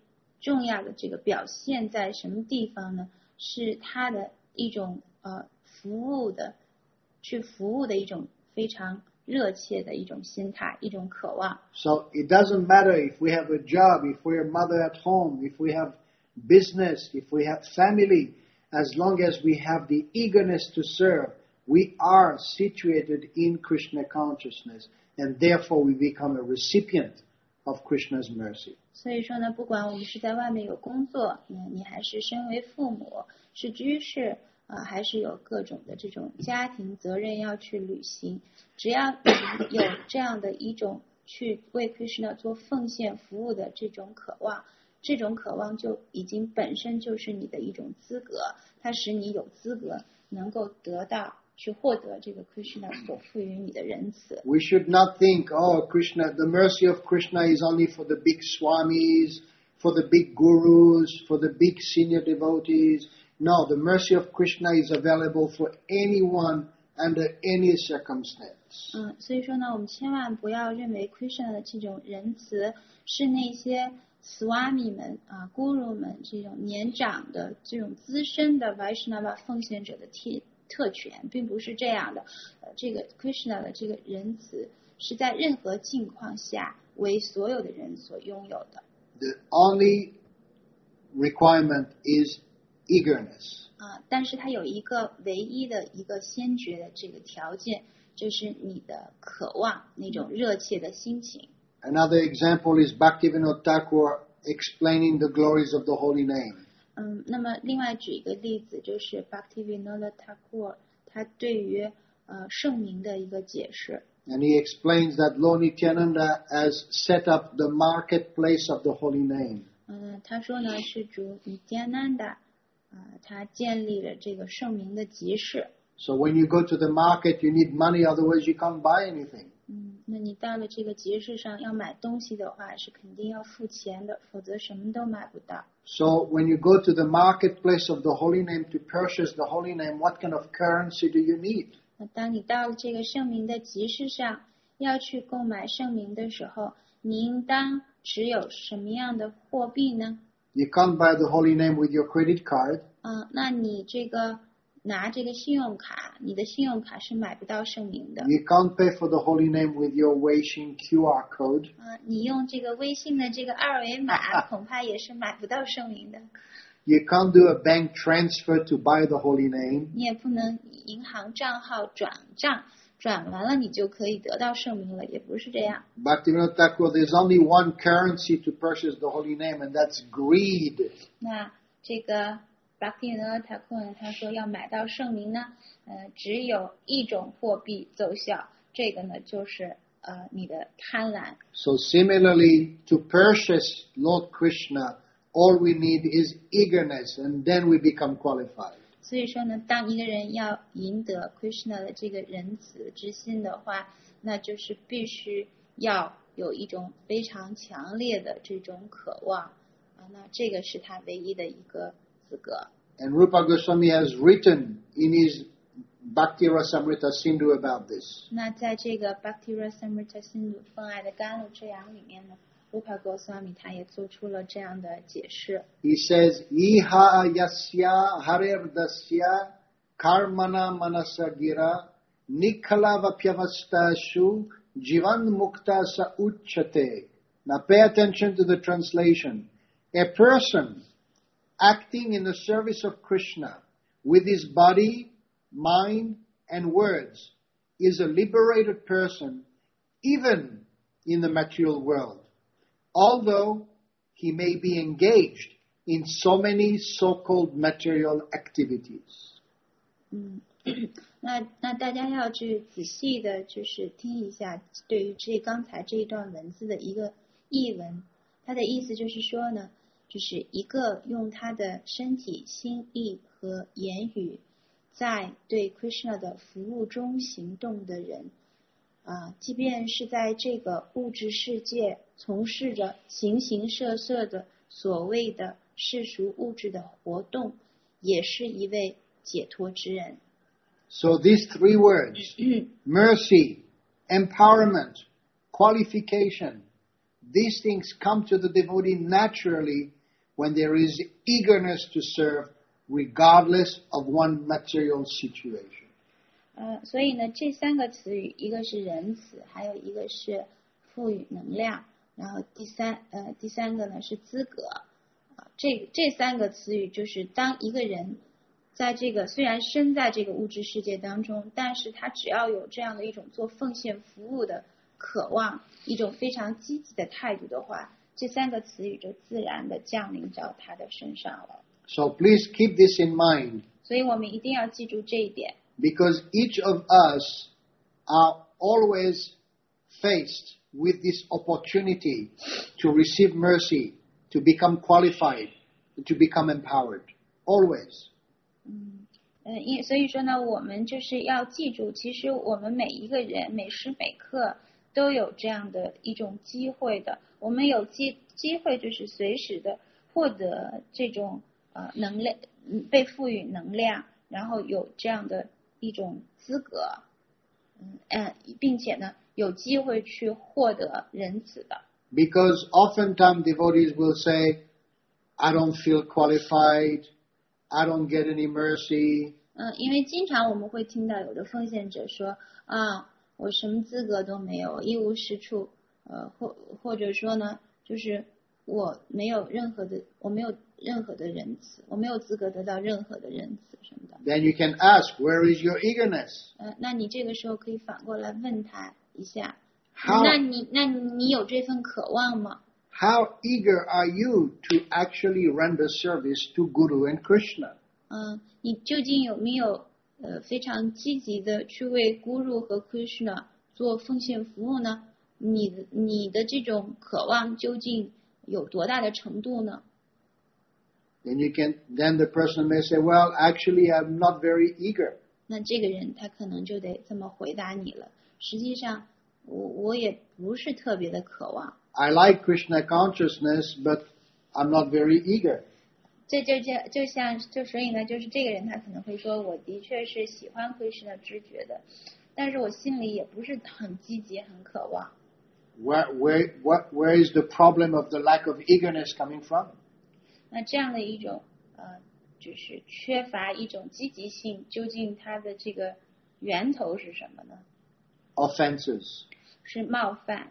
重要的这个表现在什么地方呢？是他的一种服务的一种非常热切的一种心态，一种渴望。 So it doesn't matter if we have a job, if we're a mother at home, if we have business, if we have family, as long as we have the eagerness to serve, we are situated in Krishna consciousness, and therefore we become a recipient of Krishna's mercy. 所以说呢，不管我们是在外面有工作，你还是身为父母，是居士还是有各种的这种家庭责任要去履行，只要你有这样的一种去为 Krishna 做奉献服务的这种渴望，这种渴望就已经本身就是你的一种资格，它使你有资格能够得到去获得这个 Krishna 所赋予你的仁慈。 We should not think, oh, Krishna, the mercy of Krishna is only for the big swamis, for the big gurus, for the big senior devotees. No, the mercy of Krishna is available for anyone under any circumstance. 所以说呢，我们千万不要认为 Krishna 的这种仁慈是那些 Swami 们Guru 们这种年长的这种资深的 Vaishnava 奉献者的特权，并不是这样的。这个 Krishna 的这个仁慈是在任何境况下为所有的人所拥有的。 The only requirement is eagerness. 但是它有一个唯一的一个先决的这个条件，就是你的渴望，那种热切的心情。 Another example is Bhaktivinoda Thakur explaining the glories of the holy name. 那么另外举一个例子，就是 Bhaktivinoda Thakur 他对于圣名的一个解释。 And he explains that Lord Nityananda has set up the marketplace of the holy name. 他说呢，是主Nityananda他建立了这个圣名的集市。 So when you go to the market, you need money, otherwise you can't buy anything. 那你到了这个集市上要买东西的话，是肯定要付钱的，否则什么都买不到。 So when you go to the marketplace of the holy name to purchase the holy name, what kind of currency do you need? 那当你到了这个圣名的集市上，要去购买圣名的时候，你应当持有什么样的货币呢？ You can't buy the holy name with your credit card. 那你这个拿这个信用卡，你的信用卡是买不到圣名的。 You can't pay for the holy name with your Weixin QR code. 你用这个微信的这个二维码，恐怕也是买不到圣名的。 You can't do a bank transfer to buy the holy name. 你也不能以银行账号转账，转完了你就可以得到圣名了，也不是这样。 Bhaktivinoda Thakur, there's only one currency to purchase the holy name, and that's greed. 那这个 Bhaktivinoda Thakur 呢，他说要买到圣名呢，只有一种货币奏效，这个呢就是你的贪婪。 So similarly, to purchase Lord Krishna, all we need is eagerness, and then we become qualified. 所以说呢，当一个人要赢得 Krishna 的这个仁慈之心的话，那就是必须要有一种非常强烈的这种渴望那这个是他唯一的一个资格。 And Rupa Goswami has written in his Bhakti Rasamrita Sindhu about this. 那在这个 Bhakti Rasamrita Sindhu 奉爱的甘露之阳里面呢，Rupa Goswami 他也做出了这样的解释。 He says, Iha yasya harirdasya karmana manasagira nikhalavapyavastashu jivan mukta sa uchate. Now pay attention to the translation. A person acting in the service of Krishna with his body, mind, and words is a liberated person even in the material world, although he may be engaged in so many so-called material activities. 那大家要去仔细的就是听一下对于刚才这一段文字的一个译文，它的意思就是说呢，就是一个用他的身体、心意和言语在对 Krishna 的服务中行动的人即便是在这个物质世界从事着形形色色的所谓的世俗物质的活动，也是一位解脱之人。 So these three words, mercy, empowerment, qualification, these things come to the devotee naturally when there is eagerness to serve regardless of one material situation. 所以呢，这三个词语，一个是仁慈，还有一个是赋予能量，然后第三个呢是资格。这三个词语就是当一个人在这个虽然身在这个物质世界当中，但是他只要有这样的一种做奉献服务的渴望，一种非常积极的态度的话，这三个词语就自然的降临到他的身上了。 So please keep this in mind. 所以我们一定要记住这一点。 Because each of us are always faced with this opportunity to receive mercy, to become qualified, to become empowered. Always. 所以说呢，我们就是要记住，其实我们每一个人每时每刻都有这样的一种机会的。我们有机会就是随时的获得这种能量，被赋予能量，然后有这样的一种资格，并且呢有机会去获得仁慈的。 Because oftentimes devotees will say, I don't feel qualified, I don't get any mercy. 因为经常我们会听到有的奉献者说我什么资格都没有，一无是处，或者说呢，就是我没有任何的仁慈，我没有资格得到任何的仁慈什么的。 Then you can ask, where is your eagerness? 那你这个时候可以反过来问他一下， How 那你有这份渴望吗？ How eager are you to actually render service to Guru and Krishna? 你究竟有没有非常积极的去为 Guru 和 Krishna 做奉献服务呢？你的这种渴望究竟有多大的程度呢？ Then the person may say, well, actually I'm not very eager. 那这个人他可能就得这么回答你了。实际上我也不是特别的渴望。 I like Krishna consciousness, but I'm not very eager. 所以呢，就是这个人他可能会说，我的确是喜欢 Krishna 知觉的，但是我心里也不是很积极很渴望。 Where is the problem of the lack of eagerness coming from? 那这样的一种就是缺乏一种积极性，究竟它的这个源头是什么呢？ Offenses. 是冒犯。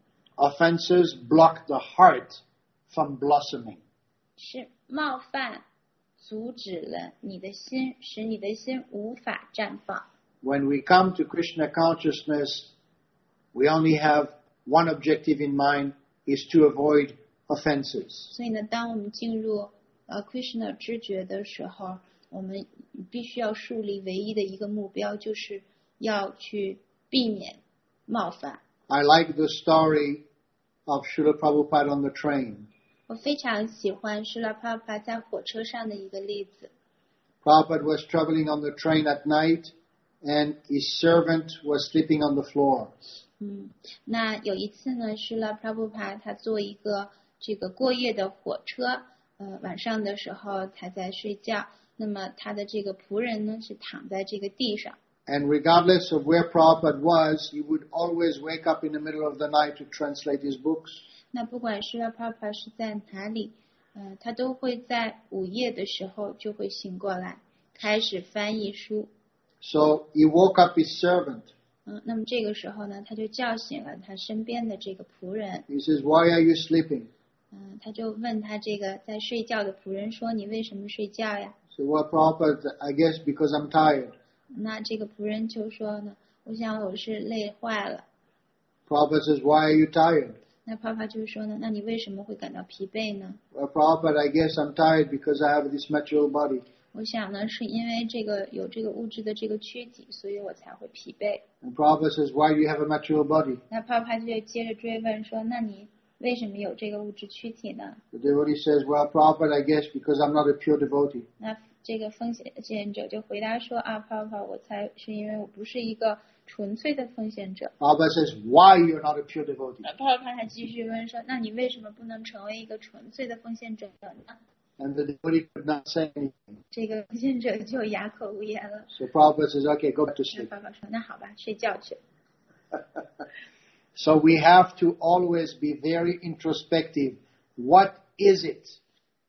Offenses block the heart from blossoming. 是冒犯阻止了你的心，使你的心无法绽放。 When we come to Krishna consciousness, we only have one objective in mind, is to avoid offenses. 所以呢，当我们进入Krishna 知觉的时候，我们必须要树立唯一的一个目标，就是要去避免冒犯。 I like the story of Srila Prabhupada on the train. 我非常喜欢施拉帕帕在火车上的一个例子。 Prabhupada was traveling on the train at night and his servant was sleeping on the floor. 那有一次呢，施拉帕布帕他坐一个这个过夜的火车，晚上的时候他在睡觉，那么他的这个仆人呢是躺在这个地上。 And regardless of where Prabhupada was, he would always wake up in the middle of the night to translate his books. 那不管施拉帕帕是在哪里，他都会在午夜的时候就会醒过来，开始翻译书。 So he woke up his servant. 那么这个时候呢，他就叫醒了他身边的这个仆人。 He says, why are you sleeping? 他就问他这个在睡觉的仆人说：“你为什么睡觉呀？” So, well, Prabhupada, I guess because I'm tired. 那这个仆人就说呢：“我想我是累坏了。” Prabhupada says, why are you tired? 那帕帕就说呢：“那你为什么会感到疲惫呢？” Well, Prabhupada, I guess I'm tired because I have this material body. 我想呢，是因为这个有这个物质的这个躯体，所以我才会疲惫。 And Prabhupada says, why do you have a material body? 那帕帕就接着追问说：“那你为什么有这个物质躯体呢？” The devotee says, well, Prabhupada, I guess because I'm not a pure devotee. 那这个奉献者就回答说：“帕帕，我才是因为我不是一个纯粹的奉献者。” Prabhupada says, why you're not a pure devotee? 帕帕还继续问说：“那你为什么不能成为一个纯粹的奉献者呢？” And the devotee could not say anything. 这个奉献者就哑口无言了。 So Prabhupada says, okay, go back to 那 sleep. 爸爸说：“那好吧，睡觉去。” So we have to always be very introspective. What is it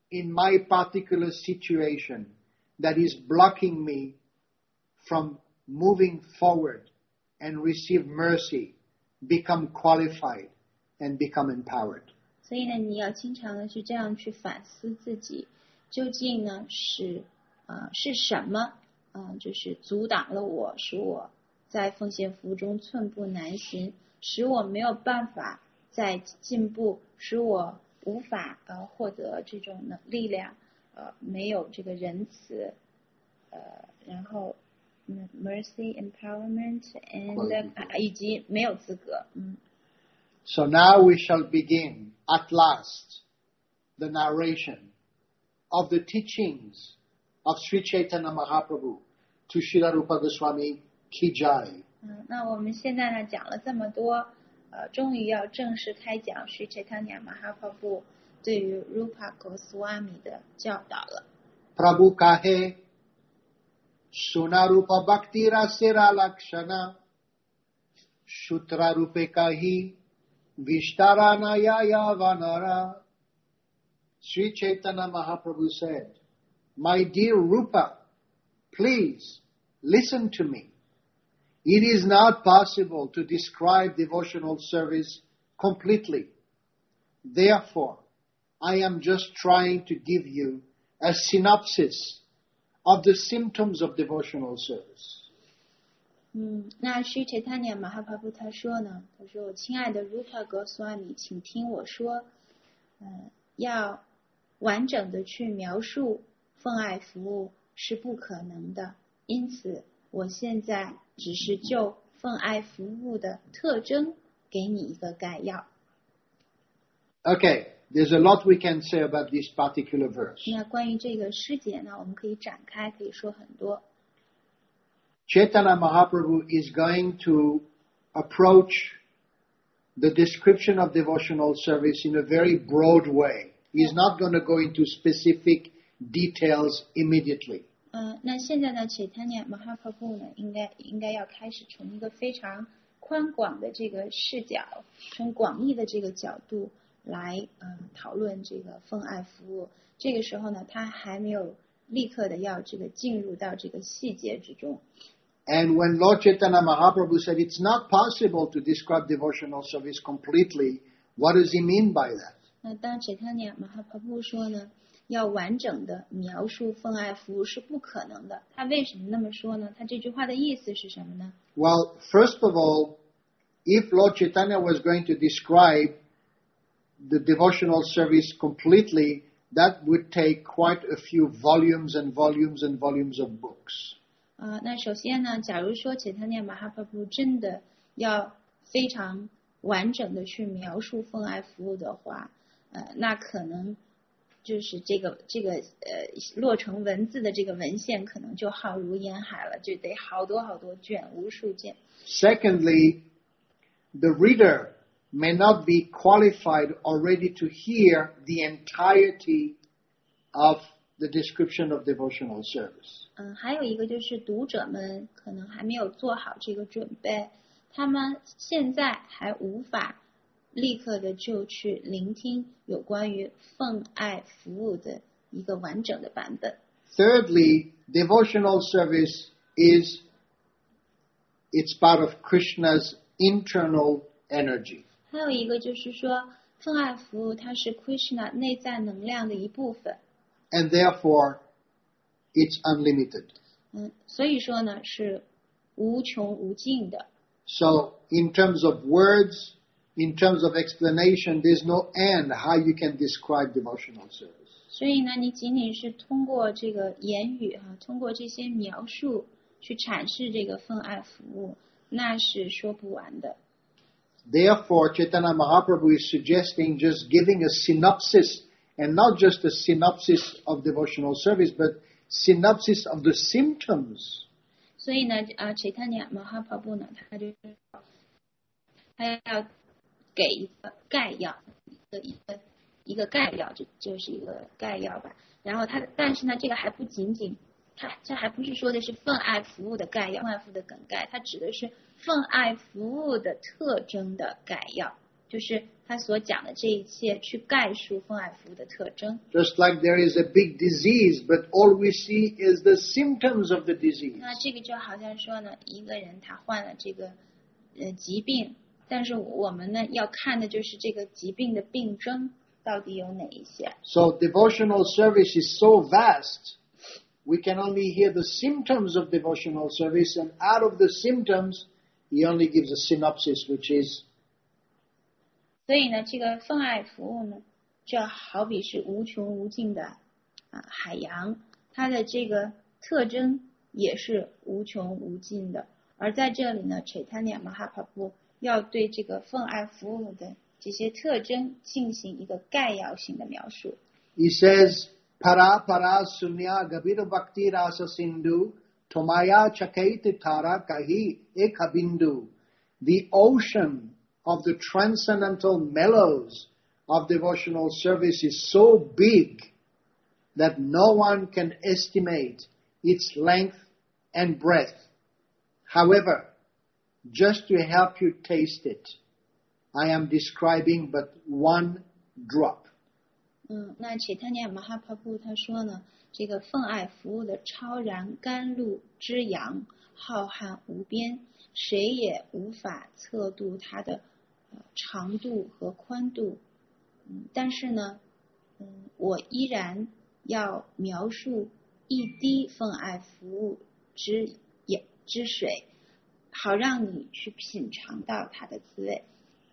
in my particular situation that is blocking me from moving forward and receive mercy, become qualified, and become empowered. 所以呢，你要经常的去这样去反思自己，究竟呢是什么就是阻挡了我，使我在奉献服务中寸步难行，使我没有办法再进步，使我无法获得这种力量，没有这个仁慈，然后mercy, empowerment, and 以及没有资格。 So now we shall begin at last the narration of the teachings of Sri Chaitanya Mahaprabhu to Srila Rupa Goswami Ki Jai. 那我们现在呢讲了这么多，终于要正式开讲 Sri Chaitanya Mahaprabhu 对于 Rupa Goswami 的教导了。 Prabhu kahe Suna Rupa Bhakti Rasira Lakshana Shutra Rupe kahi Vishtarana Yaya Vanara. Sri Chaitanya Mahaprabhu said, "My dear Rupa, please listen to me. It is not possible to describe devotional service completely. Therefore, I am just trying to give you a synopsis of the symptoms of devotional service." 那Sri Chaitanya Mahaprabhu 他说呢，他说我亲爱的 Rupa Goswami， 请听我说，要完整的去描述奉爱服务是不可能的，因此我现在只是就奉爱服务的特征给你一个概要。 Okay, there's a lot we can say about this particular verse. 那关于这个诗节呢，我们可以展开，可以说很多。 Chaitanya Mahaprabhu is going to approach the description of devotional service in a very broad way. He's not going to go into specific details immediately. 那现在呢 Chaitanya Mahaprabhu 呢应该要开始从一个非常宽广的这个视角，从广义的这个角度来讨论这个奉爱服务。这个时候呢，他还没有立刻的要这个进入到这个细节之中。 And when Lord Chaitanya Mahaprabhu said it's not possible to describe devotional service completely, what does he mean by that? 那当 Chaitanya Mahaprabhu 说呢，要完整的描述奉爱服务是不可能的。他为什么那么说呢？他这句话的意思是什么呢？ Well, first of all, if Lord Chaitanya was going to describe the devotional service completely, that would take quite a few volumes and volumes and volumes of books. 那首先呢，假如说 Chaitanya Mahaprabhu 真的要非常完整的去描述奉爱服务的话，那可能就是这个落成文字的这个文献可能就浩如烟海了，就得好多好多卷，无数卷。 Secondly, the reader may not be qualified already to hear the entirety of the description of devotional service. 还有一个就是读者们可能还没有做好这个准备，他们现在还无法立刻的就去聆听有关于奉爱服务的一个完整的版本。 Thirdly, devotional service it's part of Krishna's internal energy. 还有一个就是说，奉爱服务它是 Krishna 内在能量的一部分。 And therefore, it's unlimited. 所以说呢，是无穷无尽的。 So, in terms of words, in terms of explanation, there's no end how you can describe devotional service. 所以呢，你仅仅是通过这个言语通过这些描述去阐释这个奉爱服务，那是说不完的。 Therefore, Chaitanya Mahaprabhu is suggesting just giving a synopsis, and not just a synopsis of devotional service, but synopsis of the symptoms. 所以呢Chaitanya Mahaprabhu 呢，他要给一个概要，一个概要，这是一个概要吧。然后但是呢，这个还不仅仅，这还不是说的是奉爱服务的概要，奉爱服务的梗概，它指的是奉爱服务的特征的概要。 就是他所讲的这一切去概述奉爱服务的特征。 Just like there is a big disease, but all we see is the symptoms of the disease. 那这个就好像说呢，一个人他患了这个疾病，但是我们呢要看的就是这个疾病的病征到底有哪一些。 So devotional service is so vast, we can only hear the symptoms of devotional service, and out of the symptoms, he only gives a synopsis, which is 所以呢，这个奉爱服务呢，就好比是无穷无尽的海洋，它的这个特征也是无穷无尽的。而在这里呢，Chaitanya Mahaprabhu要对这个奉爱服务的这些特征进行一个概要性的描述。 he says, Para para sunya gabir bhakti rasa sindhu, tomaya chakaiti tara kahi ekhabindu. The ocean of the transcendental mellows of devotional service is so big that no one can estimate its length and breadth. However, just to help you taste it, I am describing but one drop. 那Chaitanya Mahaprabhu 他说呢，这个奉爱服务的超然甘露之洋，浩瀚无边，谁也无法测度它的长度和宽度。但是呢，我依然要描述一滴奉爱服务之水，好让你去品尝到它的滋味。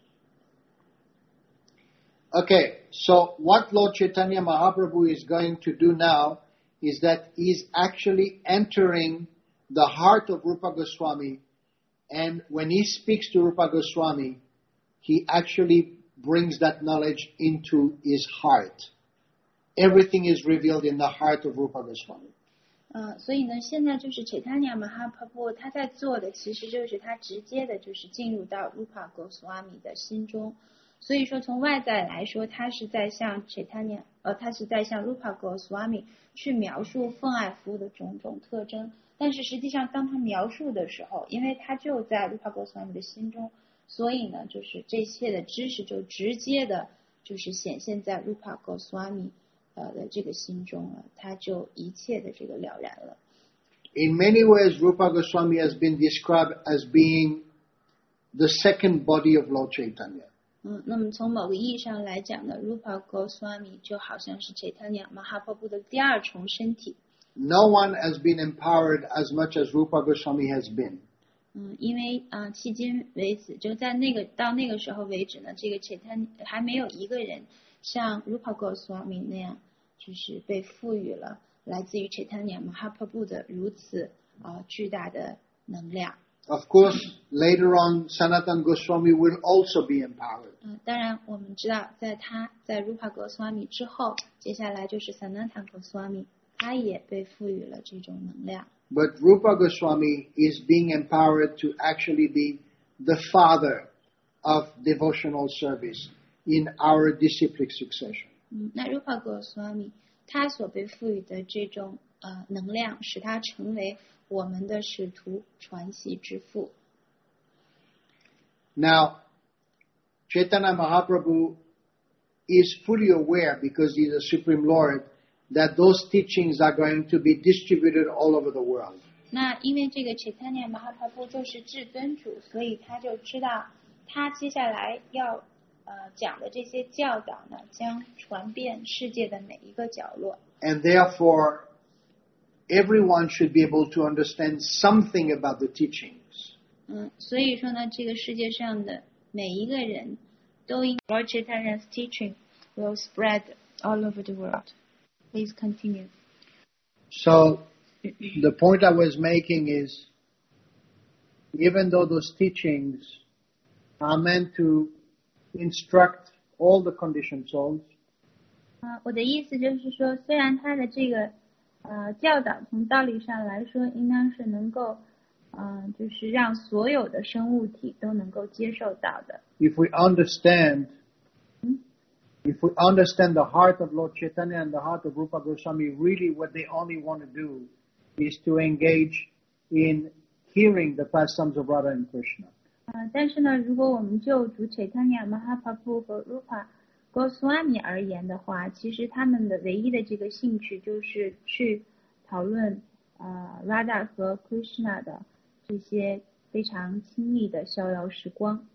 Okay, so what Lord Chaitanya Mahaprabhu is going to do now is that he's actually entering the heart of Rupa Goswami, and when he speaks to Rupa Goswami, he actually brings that knowledge into his heart. Everything is revealed in the heart of Rupa Goswami. 所以呢，现在就是 Chaitanya Mahaprabhu 他在做的，其实就是他直接的，就是进入到 Rupa Goswami 的心中。所以说，从外在来说，他是在向 他是在向 Rupa Goswami 去描述奉爱服务的种种特征。但是实际上，当他描述的时候，因为他就在 Rupa Goswami 的心中，所以呢，就是这些的知识就直接的，就是显现在 Rupa Goswami 的这个心中了，他就一切的这个了然了。 In many ways, Rupa Goswami has been described as being the second body of Lord Chaitanya. 那么从某个意义上来讲呢 ，Rupa Goswami 就好像是 Chaitanya Mahaprabhu 的第二重身体。 No one has been empowered as much as Rupa Goswami has been. 因为迄今为止，就在到那个时候为止呢，这个 Chaitanya 还没有一个人像 Rupa Goswami 那样，就是被赋予了来自于 Chaitanya Mahaprabhu 的如此巨大的能量。 Of course, later on, Sanatan Goswami will also be empowered. 当然我们知道，在 Rupa Goswami 之后，接下来就是 Sanatan Goswami， 他也被赋予了这种能量。 But Rupa Goswami is being empowered to actually be the father of devotional service in our disciplic succession. 那 Rupa Goswami 他所被赋予的这种能量，使他成为我们的使徒传习之父。 Now, Chaitanya Mahaprabhu is fully aware, because he is a Supreme Lord, that those teachings are going to be distributed all over the world. 那因为这个 Chaitanya Mahaprabhu 就是至尊主，所以他就知道他接下来要讲的这些教导呢，将传遍世界的每一个角落。 And therefore, everyone should be able to understand something about the teachings. 所以说呢，这个世界上的每一个人都应 Lord Chaitanya's teaching will spread all over the world. Please continue. So, the point I was making is, even though those teachings are meant to instruct all the conditioned souls, 我的意思就是说，虽然他的这个教导从道理上来说，应当是能够就是让所有的生物体都能够接受到的。 if we understand the heart of Lord Chaitanya and the heart of Rupa Goswami, really what they only want to do is to engage in hearing the pastimes of Radha and Krishna. 但是呢，如果我们就主 Chaitanya Mahaprabhu 和 Rupa Goswami 而言的话，其实他们的唯一的这个兴趣就是去讨论Radha 和 Krishna 的这些非常亲密的逍遥时光。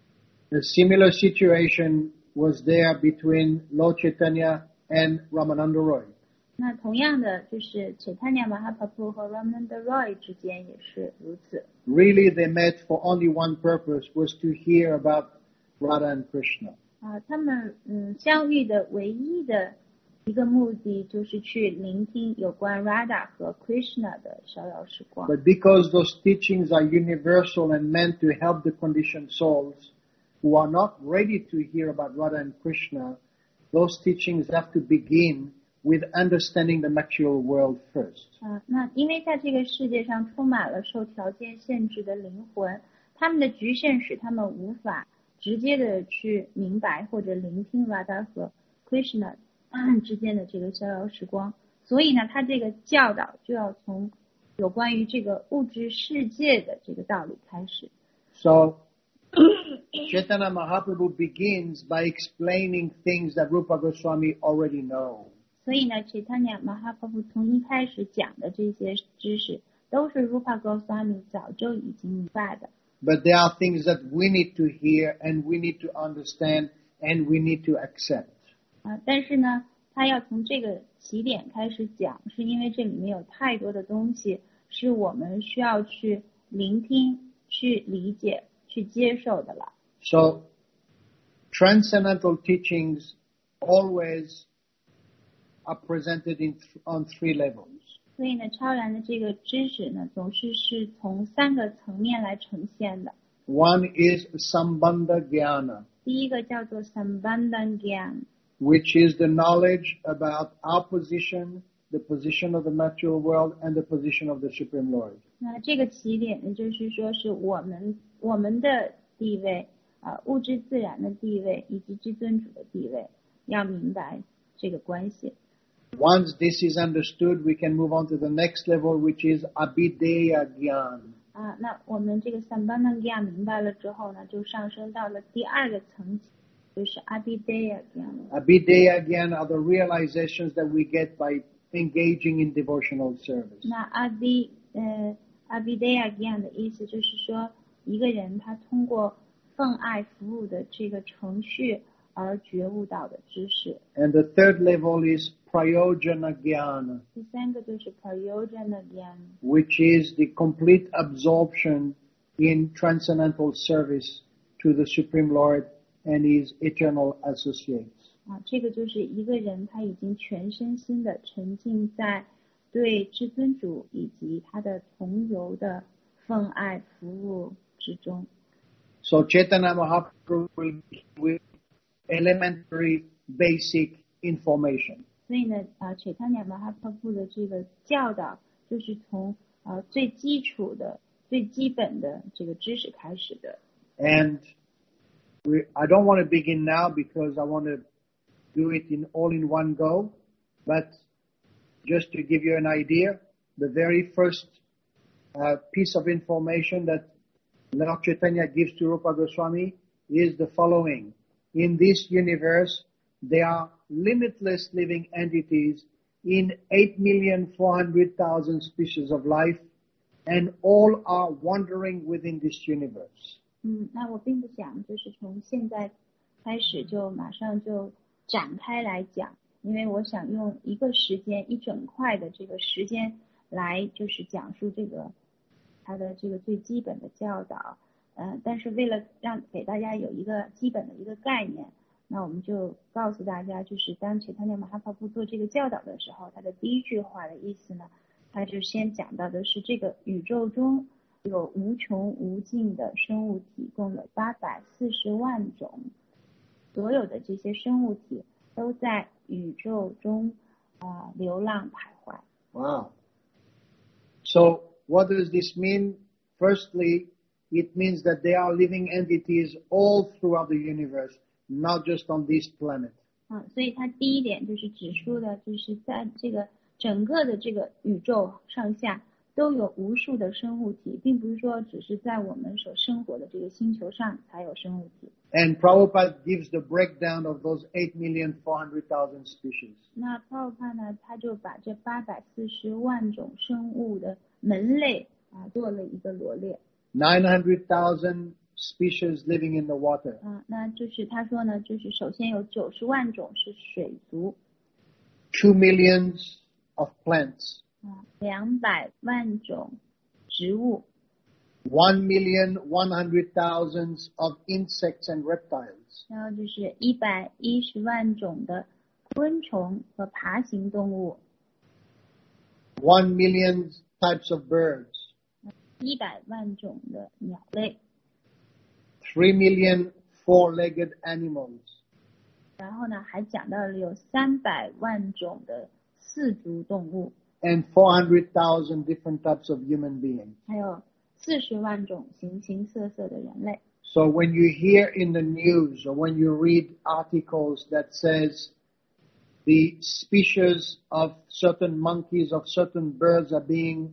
A similar situation was there between Lord Chaitanya and Ramananda Roy. 那同样的，就是 Chaitanya Mahaprabhu 和 Ramananda Roy 之间也是如此。 Really, they met for only one purpose, was to hear about Radha and Krishna. 他们相遇的唯一的一个目的就是去聆听有关 Radha 和 Krishna 的逍遥时光。 But because those teachings are universal and meant to help the conditioned souls who are not ready to hear about Radha and Krishna, those teachings have to begin with understanding the material world first. 那因为在这个世界上充满了受条件限制的灵魂，他们的局限使他们无法直接的去明白或者聆听 Radha 和 Krishna 之间的这个逍遥时光，所以呢，他这个教导就要从有关于这个物质世界的这个道理开始。 So, Chaitanya Mahaprabhu begins by explaining things that Rupa Goswami already know. 所以呢 Chaitanya Mahaprabhu 从一开始讲的这些知识都是 Rupa Goswami 早就已经明白的。 But there are things that we need to hear and we need to understand and we need to accept. 但是呢，他要从这个起点开始讲，是因为这里面有太多的东西是我们需要去聆听、去理解、去接受的了。 So, transcendental teachings always are presented on three levels. 所以呢，超然的这个知识呢，总是从3个层面来呈现的。 One is Sambandha Jnana, 第一个叫做 Sambandha Gyan， which is the knowledge about our position, the position of the material world, and the position of the Supreme Lord. 那这个起点呢，就是说是我们的地位物质自然的地位以及至尊主的地位，要明白这个关系。 Once this is understood, we can move on to the next level, which is Abhideya Gyan. 那我们这个 Sambandha Gyan 明白了之后呢，就上升到了第2个层级，就是 Abhideya Gyan。 Abhideya Gyan are the realizations that we get by engaging in devotional service. 那Abhideya Gyan 的意思就是说，一个人他通过奉爱服务的这个程序而觉悟到的知识。 And the third level is Prayojana Jnana, 第3个就是 Prayojana Gyan， which is the complete absorption in transcendental service to the Supreme Lord and His eternal associates. 这个就是一个人他已经全身心的沉浸在对至尊主以及他的同游的奉爱服务之中。 So Chaitanya Mahaprabhu will begin with elementary, basic information. 所以呢Chaitanya Mahaprabhu 的这个教导就是从最基础的最基本的这个知识开始的。 And I don't want to begin now because I want to do it all in one go, but just to give you an idea, the very first piece of information that Lord Chaitanya gives to Rupa Goswami is the following. In this universe, there are limitless living entities in 8,400,000 species of life, and all are wandering within this universe. 那我并不想就是从现在开始就马上就展开来讲，因为我想用一个时间一整块的这个时间来就是讲述这个他的这个最基本的教导。但是为了给大家有一个基本的一个概念，那我们就告诉大家，就是当Chaitanya Mahaprabhu做这个教导的时候，他的第一句话的意思呢，他就先讲到的是这个宇宙中有无穷无尽的生物体，共有840万种，所有的这些生物体都在宇宙中流浪徘徊。 Wow. So what does this mean? Firstly, it means that there are living entities all throughout the universe, not just on this planet. 所以他第一点就是指出的，就是在这个整个的这个宇宙上下都有无数的生物体，并不是说只是在我们所生活的这个星球上才有生物体。 And Prabhupada gives the breakdown of those 8,400,000 species. 那 Prabhupada 呢，他就把这840万种生物的门类做了一个罗列。 900,000 species living in the water. 那就是他说呢，就是首先有90万种是水族。 2 millions of plants. 200万种植物。 1,100,000 of insects and reptiles. 然后就是110万种的昆虫和爬行动物。 1 million types of birds. 100万种的鸟类。 3 million four-legged animals. 然后呢，还讲到了有300万种的四足动物。 And 400,000 different types of human beings. 还有40万种形形色色的人类。 So when you hear in the news or when you read articles that says the species of certain monkeys, of certain birds are being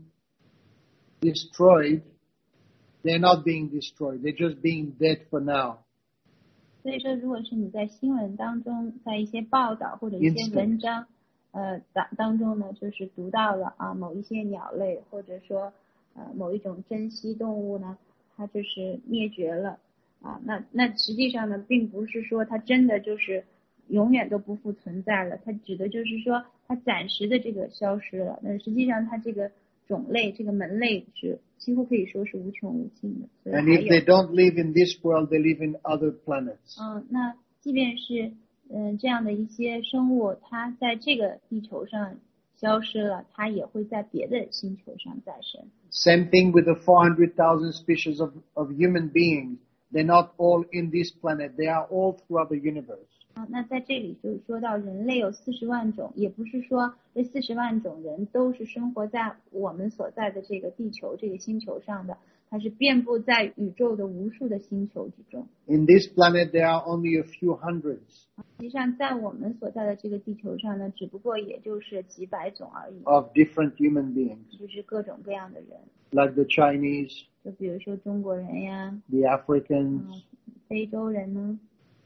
destroyed, they're not being destroyed. They're just being dead for now. 所以说，如果是你在新闻当中，在一些报道或者一些文章当中呢，就是读到了某一些鸟类，或者说某一种珍稀动物呢，它就是灭绝了那实际上呢，并不是说它真的就是永远都不复存在了，它指的就是说它暂时的这个消失了。那实际上它这个种类这个门类是几乎可以说是无穷无尽的。 And if they don't live in this world, they live in other planets. 那即便是这样的一些生物，它在这个地球上消失了，它也会在别的星球上再生。 Same thing with the 400,000 species of human beings. They're not all in this planet. They are all throughout the universe. 那在这里就是说到人类有40万种，也不是说这40万种人都是生活在我们所在的这个地球这个星球上的，它是遍布在宇宙的无数的星球之中。 In this planet, there are only a few hundreds. 实际上，在我们所在的这个地球上呢，只不过也就是几百种而已。 Of different human beings. 就是各种各样的人。 Like the Chinese. 就比如说中国人呀。 The Africans. 非洲人呢。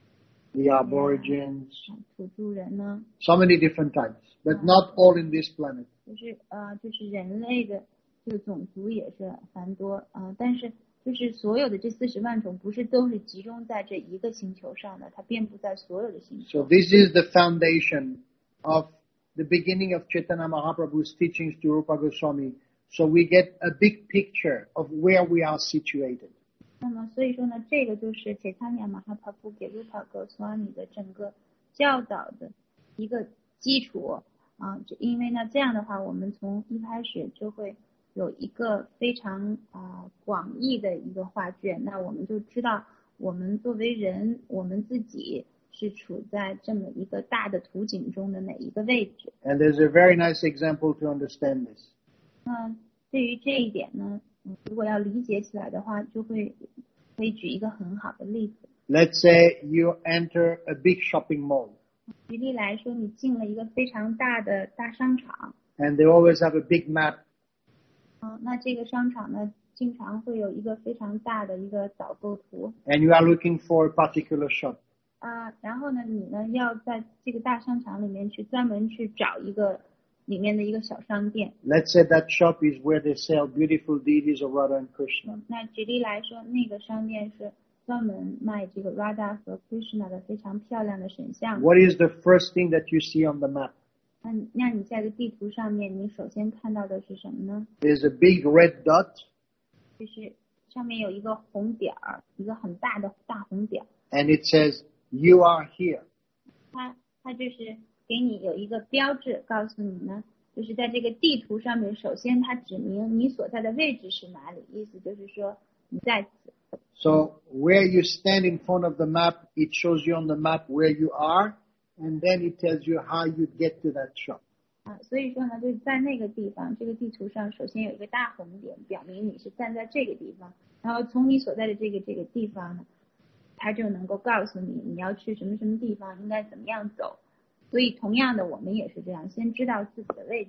The Aborigines. 土著人呢。 So many different types, but not all in this planet. 就是人类的这个种族也是繁多但是就是所有的这40万种不是都是集中在这一个星球上的，它遍布在所有的星球。 So this is the foundation of the beginning of Chaitanya Mahaprabhu's teachings to Rupa Goswami. So we get a big picture of where we are situated. 那么所以说呢，这个就是Chaitanya Mahaprabhu给 Rupa Goswami 的整个教导的一个基础因为呢这样的话，我们从一开始就会有一个非常广义的一个画卷，那我们就知道我们作为人，我们自己是处在这么一个大的图景中的哪一个位置。 And there's a very nice example to understand this. 那对于这一点呢，如果要理解起来的话，可以举一个很好的例子。 Let's say you enter a big shopping mall. 举例来说，你进了一个非常大的大商场。 And they always have a big map. 那这个商场呢，经常会有一个非常大的一个导购图。 And you are looking for a particular shop. 然后呢，你呢要在这个大商场里面专门去找一个里面的一个小商店。 Let's say that shop is where they sell beautiful deities of Radha and Krishna. 那举例来说，那个商店是专门卖这个 Radha 和 Krishna 的非常漂亮的神像。 What is the first thing that you see on the map? 那你在这个地图上面，你首先看到的是什么呢？ There's a big red dot. 就是上面有一个红点儿，一个很大的大红点。 And it says, you are here. 它就是给你有一个标志，告诉你呢，就是在这个地图上面，首先它指明你所在的位置是哪里，意思就是说你在此。 So where you stand in front of the map, it shows you on the map where you are, and then it tells you how you get to that shop. 所以说呢，就是在那个地方，这个地图上首先有一个大红点，表明你是站在这个地方，然后从你所在的这个地方呢，它就能够告诉你你要去什么什么地方，应该怎么样走。所以同样的，我们也是这样，先知道自己的位置。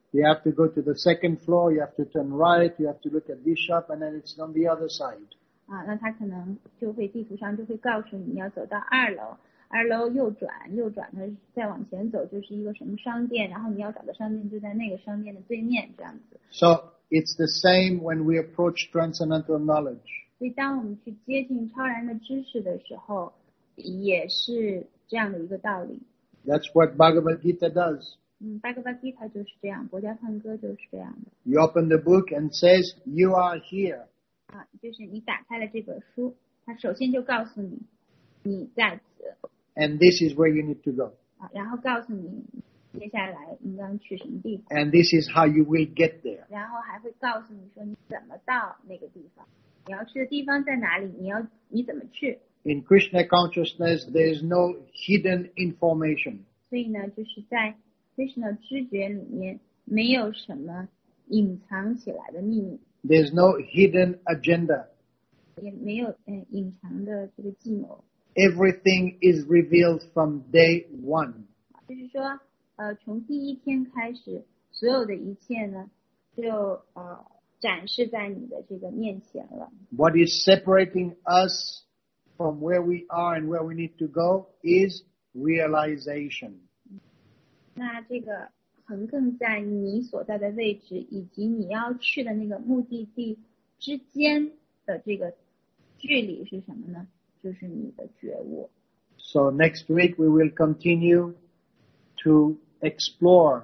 You have to go to the second floor, you have to turn right, you have to look at this shop, and then it's on the other side. 那他可能就会地图上就会告诉你要走到2楼，2楼右转呢再往前走就是一个什么商店，然后你要找的商店就在那个商店的对面这样子。 So it's the same when we approach transcendental knowledge. 所以当我们去接近超然的知识的时候，也是这样的一个道理。 That's what Bhagavad Gita does. Bhagavad Gita 就是这样，国家梵歌就是这样的。 You open the book and says, you are here. 就是你打开了这本书，它首先就告诉你，你在此。 And this is where you need to go. 然后告诉你接下来应当去什么地方。 And this is how you will get there. 然后还会告诉你说你怎么到那个地方，你要去的地方在哪里，你怎么去。 In Krishna consciousness, there is no hidden information. 所以呢，就是在 Krishna 知觉里面没有什么隐藏起来的秘密。 There's no hidden agenda. 也没有隐藏的这个计谋。 Everything is revealed from day one. 就是说，从第一天开始，所有的一切呢，就展示在你的这个面前了。 What is separating us from where we are and where we need to go is realization. 那这个横亘在你所在的位置以及你要去的那个目的地之间的这个距离是什么呢？就是你的觉悟。 So next week we will continue to explore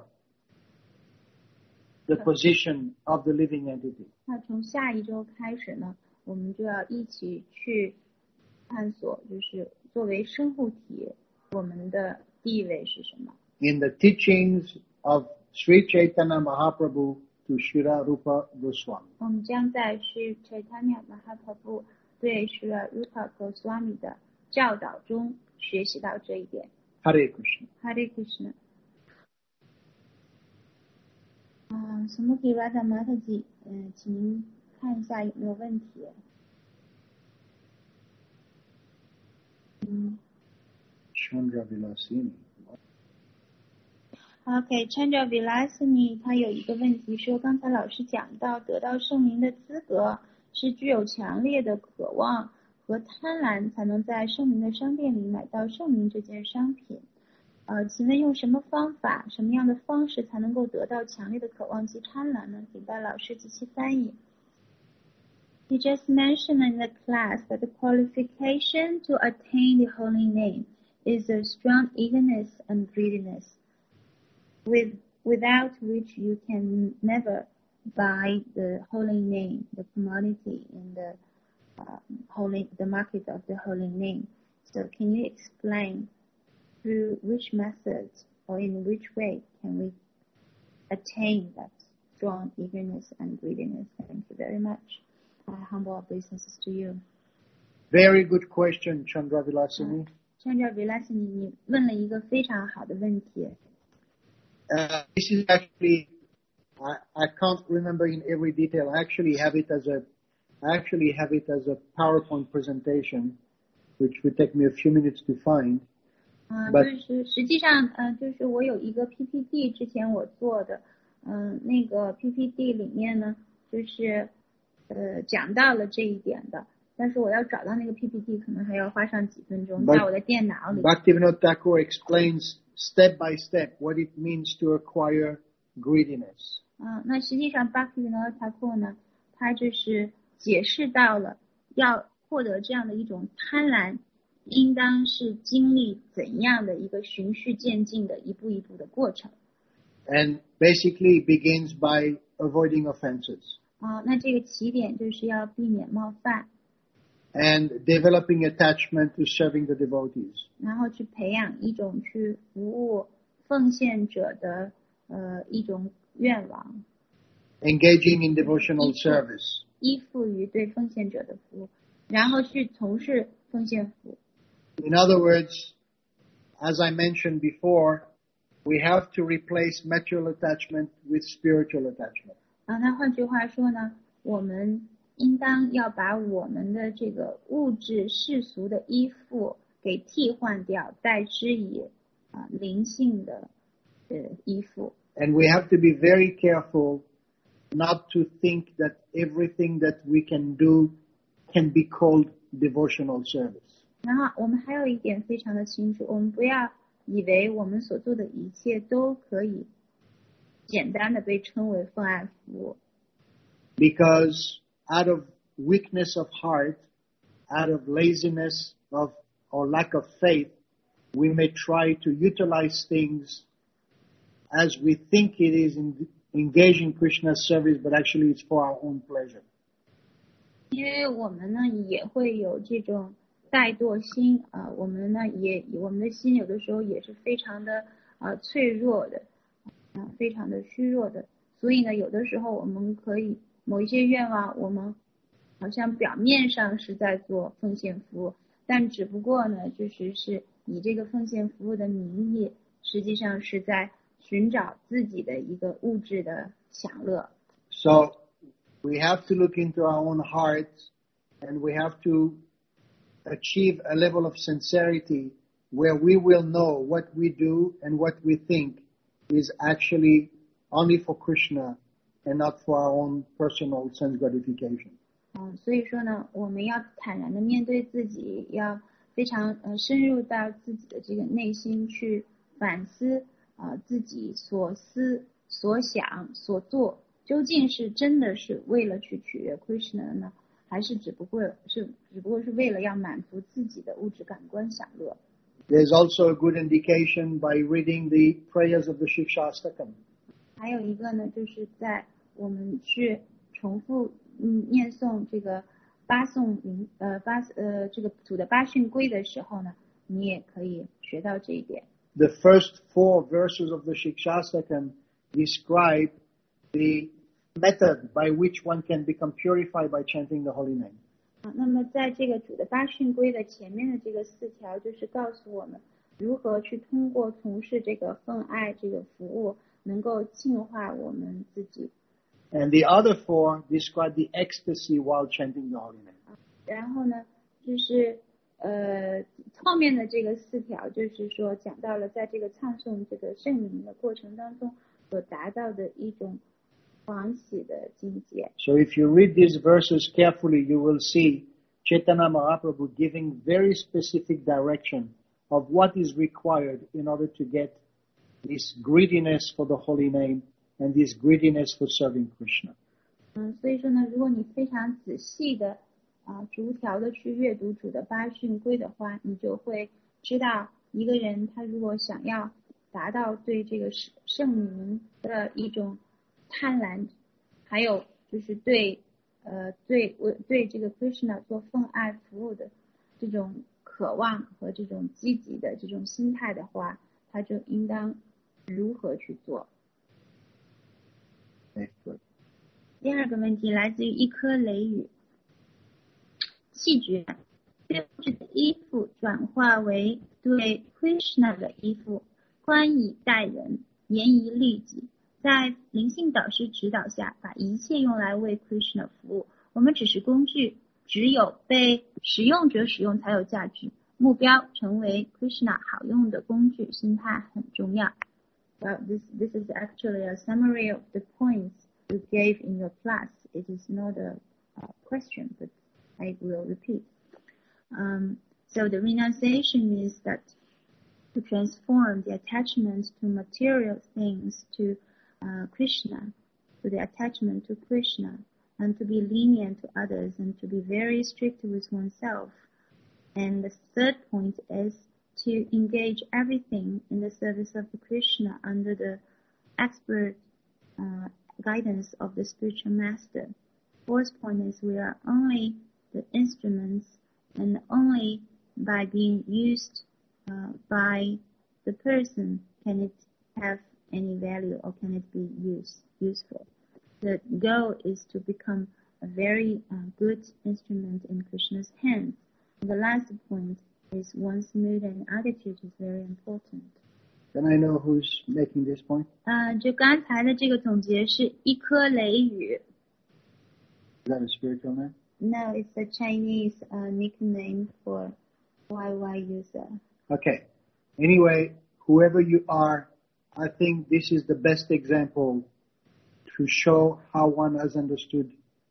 the position of the living entity. 那从下一周开始呢，我们就要一起去探索，就是作为生物体，我们的地位是什么。 In the teachings of Sri Chaitanya Mahaprabhu to Srila Rupa Goswami. 我们将在 Sri Chaitanya Mahaprabhu 对 Srila Rupa Goswami 的教导中学习到这一点。 Hare Krishna. Hare Krishna. Sumukhi Radha Mataji, 请您看一下有没有问题。 Chandra Vilasini. OK, Chandra Vilasini 他有一个问题说，刚才老师讲到得到圣名的资格是具有强烈的渴望和贪婪才能在圣名的商店里买到圣名这件商品。请问用什么方法，什么样的方式才能够得到强烈的渴望及贪婪呢？请代老师及其翻译。You just mentioned in the class that the qualification to attain the holy name is a strong eagerness and greediness, without which you can never buy the holy name, the commodity in the the market of the holy name. So can you explain through which methods or in which way can we attain that strong eagerness and greediness? Thank you very much. I humble obeisances to you. Very good question, Chandra Vilasini. Chandra Vilasini, 你问了一个非常好的问题。 This is actually, I can't remember in every detail. I actually have it as a PowerPoint presentation, which would take me a few minutes to find. 就是实际上，就是我有一个 PPT， 之前我做的，那个 PPT 里面呢，就是讲到了这一点的，但是我要找到那个 PPT 可能还要花上几分钟，在我的电脑里。 Bhaktivinoda Thakur explains step by step what it means to acquire greediness. 那实际上 Bhaktivinoda Thakur 呢，他就是解释到了要获得这样的一种贪婪，应当是经历怎样的一个循序渐进的一步一步的过程。 And basically it begins by avoiding offenses. 那这个起点就是要避免冒犯。 And developing attachment to serving the devotees. 然后去培养一种去服务奉献者的一种愿望。 Engaging in devotional service. 依附于对奉献者的服务，然后去从事奉献服务。 In other words, as I mentioned before, we have to replace material attachment with spiritual attachment. 那换句话说呢，我们应当要把我们的这个物质世俗的依附给替换掉，代之以灵性的依附。 And we have to be very careful not to think that everything that we can do can be called devotional service. 然后我们还有一点非常的清楚，我们不要以为我们所做的一切都可以简单的被称为奉爱服务。 Because out of weakness of heart, out of laziness or lack of faith, we may try to utilize things as we think it is engaging Krishna's service, but actually it's for our own pleasure. 因为我们呢也会有这种怠惰心啊，我们的心有的时候也是非常的脆弱的，非常的虚弱的，所以呢有的时候我们可以某一些愿望，我们好像表面上是在做奉献服务，但只不过呢就是以这个奉献服务的名义，实际上是在寻找自己的一个物质的享乐。 So we have to look into our own hearts, and we have to achieve a level of sincerity where we will know what we do and what we think is actually only for Krishna and not for our own personal sense gratification. 所以说呢，我们要坦然的面对自己，要非常深入到自己的这个内心去反思自己所思所想所做究竟是真的是为了去取悦 Krishna 呢，还是只不过是为了要满足自己的物质感官享乐。 There's also a good indication by reading the prayers of the Shikshastakam. 还有一个呢，就是在我们去重复念诵这个这个主的八训规的时候呢，你也可以学到这一点。 The first 4 verses of the Shikshastakam describe the method by which one can become purified by chanting the holy name. 那么在这个主的八训规的前面的这个4条，就是告诉我们如何去通过从事这个奉爱这个服务，能够净化我们自己。 And the other 4 describe the ecstasy while chanting the holy name. 然后呢，就是后面的这个4条，就是说讲到了在这个唱诵这个圣名的过程当中所达到的一种欢喜的境界。 So if you read these verses carefully, you will see Chaitanya Mahaprabhu giving very specific direction of what is required in order to get this greediness for the holy name and this greediness for serving Krishna. 所以说呢，如果你非常仔细的逐条的去阅读主的八训规的话，你就会知道一个人他如果想要达到对这个圣名的一种贪婪，还有就是对这个 Krishna 做奉爱服务的这种渴望和这种积极的这种心态的话，他就应当如何去做。第二个问题来自于一颗雷雨，气绝对物质的依附转化为对 Krishna 的依附，宽以待人，严以律己，在灵性导师指导下，把一切用来为 Krishna 服务。我们只是工具，只有被使用者使用才有价值。目标成为 Krishna 好用的工具，心态很重要。Well, this is actually a summary of the points you gave in your class. It is not a question, but I will repeat. So the renunciation means that to transform the attachment to material things to Krishna, to the attachment to Krishna, and to be lenient to others, and to be very strict with oneself. And the third point is to engage everything in the service of Krishna under the expert guidance of the spiritual master. Fourth point is we are only the instruments, and only by being used by the person can it have any value or can it be useful. The goal is to become a very good instrument in Krishna's hands. And the last point is one's mood and attitude is very important. Can I know who's making this point? 就刚才的这个总结是一颗雷雨。 Is that a spiritual name? No, it's a Chinese nickname for YY user. Okay. Anyway, whoever you are, I think this is the best example to show how one has understood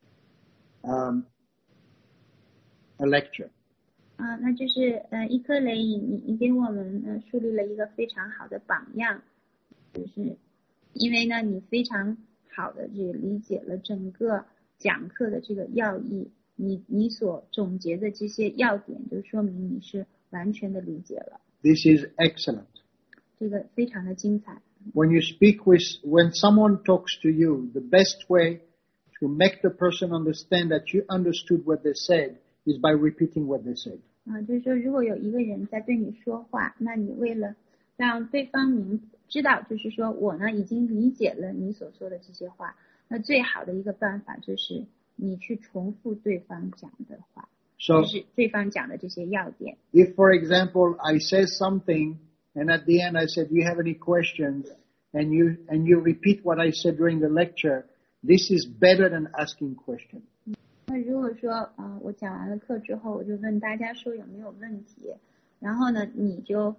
a lecture. 那就是伊科雷，你给我们树立了一个非常好的榜样，就是因为呢，你非常好的这理解了整个讲课的这个要义，你所总结的这些要点，就说明你是完全的理解了。 This is excellent. 这个非常的精彩。 When someone talks to you, the best way to make the person understand that you understood what they said is by repeating what they said. 就是说，如果有一个人在对你说话，那你为了让对方知道，就是说我呢已经理解了你所说的这些话，那最好的一个办法就是你去重复对方讲的话，就是对方讲的这些要点。 If, for example, I say something and at the end I said, "Do you have any questions?" and you repeat what I said during the lecture, this is better than asking questions. 那如果说我讲完了课之后，我就问大家说有没有问题，然后呢你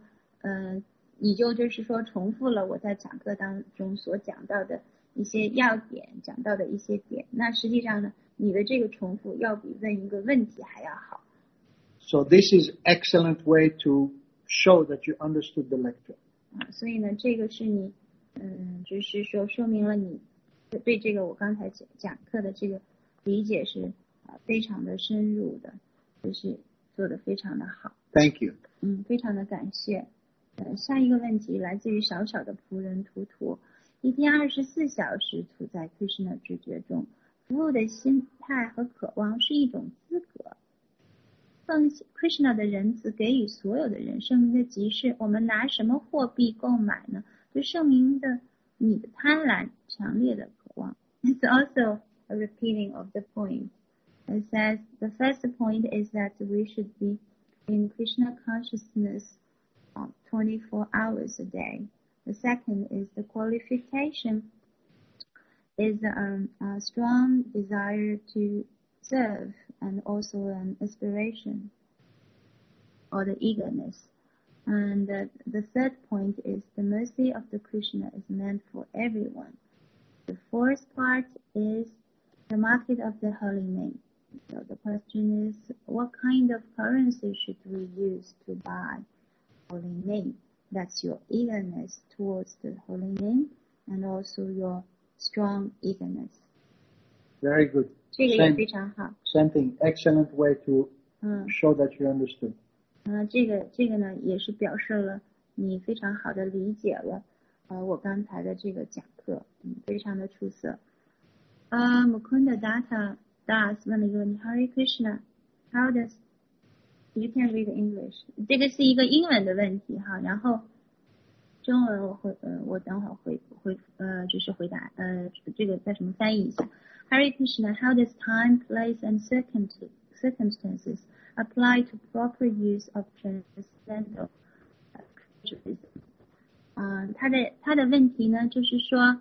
就是说重复了我在讲课当中所讲到的一些要点，讲到的一些点，那实际上呢你的这个重复要比问一个问题还要好。 So this is excellent way to show that you understood the lecture. 所以呢这个是你就是说明了你对这个我刚才讲课的这个理解是非常的深入的，就是做得非常的好。 Thank you. 非常的感谢。下一个问题来自于小小的仆人图图。一天24小时处在 Krishna 知觉中，服务的心态和渴望是一种资格。奉 Krishna 的仁慈给予所有的人圣明的集市，我们拿什么货币购买呢？对圣明的你的贪婪，强烈的渴望。It's also a repeating of the point. It says the first point is that we should be in Krishna consciousness 24 hours a day. The second is the qualification is a strong desire to serve and also an aspiration or the eagerness. And the third point is the mercy of the Krishna is meant for everyone. The fourth part is the market of the holy name. So the question is, what kind of currency should we use to buy holy name? That's your eagerness towards the holy name and also your strong eagerness. Very good. 这个也非常好。 Same thing. Excellent way to show that you understood. 这个呢也是表示了你非常好的理解了我刚才的这个讲课，非常的出色。Mukunda Datta Das 问了一个问题 Hare Krishna, how does you can read English？ 这个是一个英文的问题哈，然后中文我等会儿就是回答这个叫什么翻译一下。Hare Krishna, how does time, place and circumstances apply to proper use of transcendental truth？ 他的问题呢就是说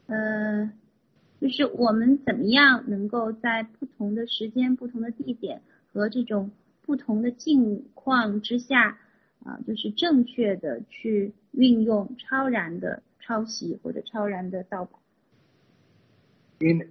就是我们怎么样能够在不同的时间、不同的地点和这种不同的境况之下就是正确的去运用超然的抄袭或者超然的盗版。 In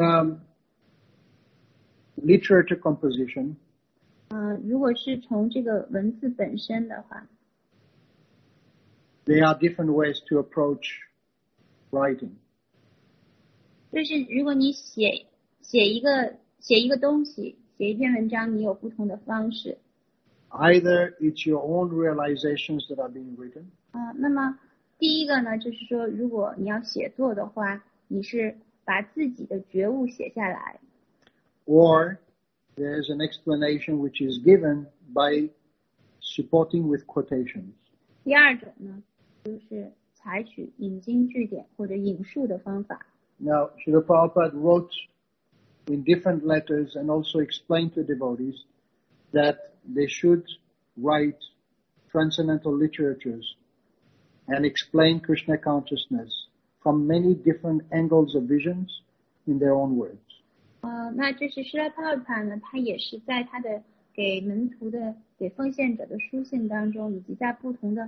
literature composition, 如果是从这个文字本身的话 there are different ways to approach writing. 就是如果你写一个东西，写一篇文章，你有不同的方式。 Either it's your own realizations that are being written. 那么第一个呢，就是说，如果你要写作的话，你是把自己的觉悟写下来。 Or there's an explanation which is given by supporting with quotations. 第二种呢，就是采取引经据典或者引述的方法。 Now, Srila Prabhupada wrote in different letters and also explained to devotees that they should write transcendental literatures and explain Krishna consciousness from many different angles of visions in their own words. 那这是 Srila Prabhupada 呢，他也是在他的给门徒的、给奉献者的书信当中，以及在不同的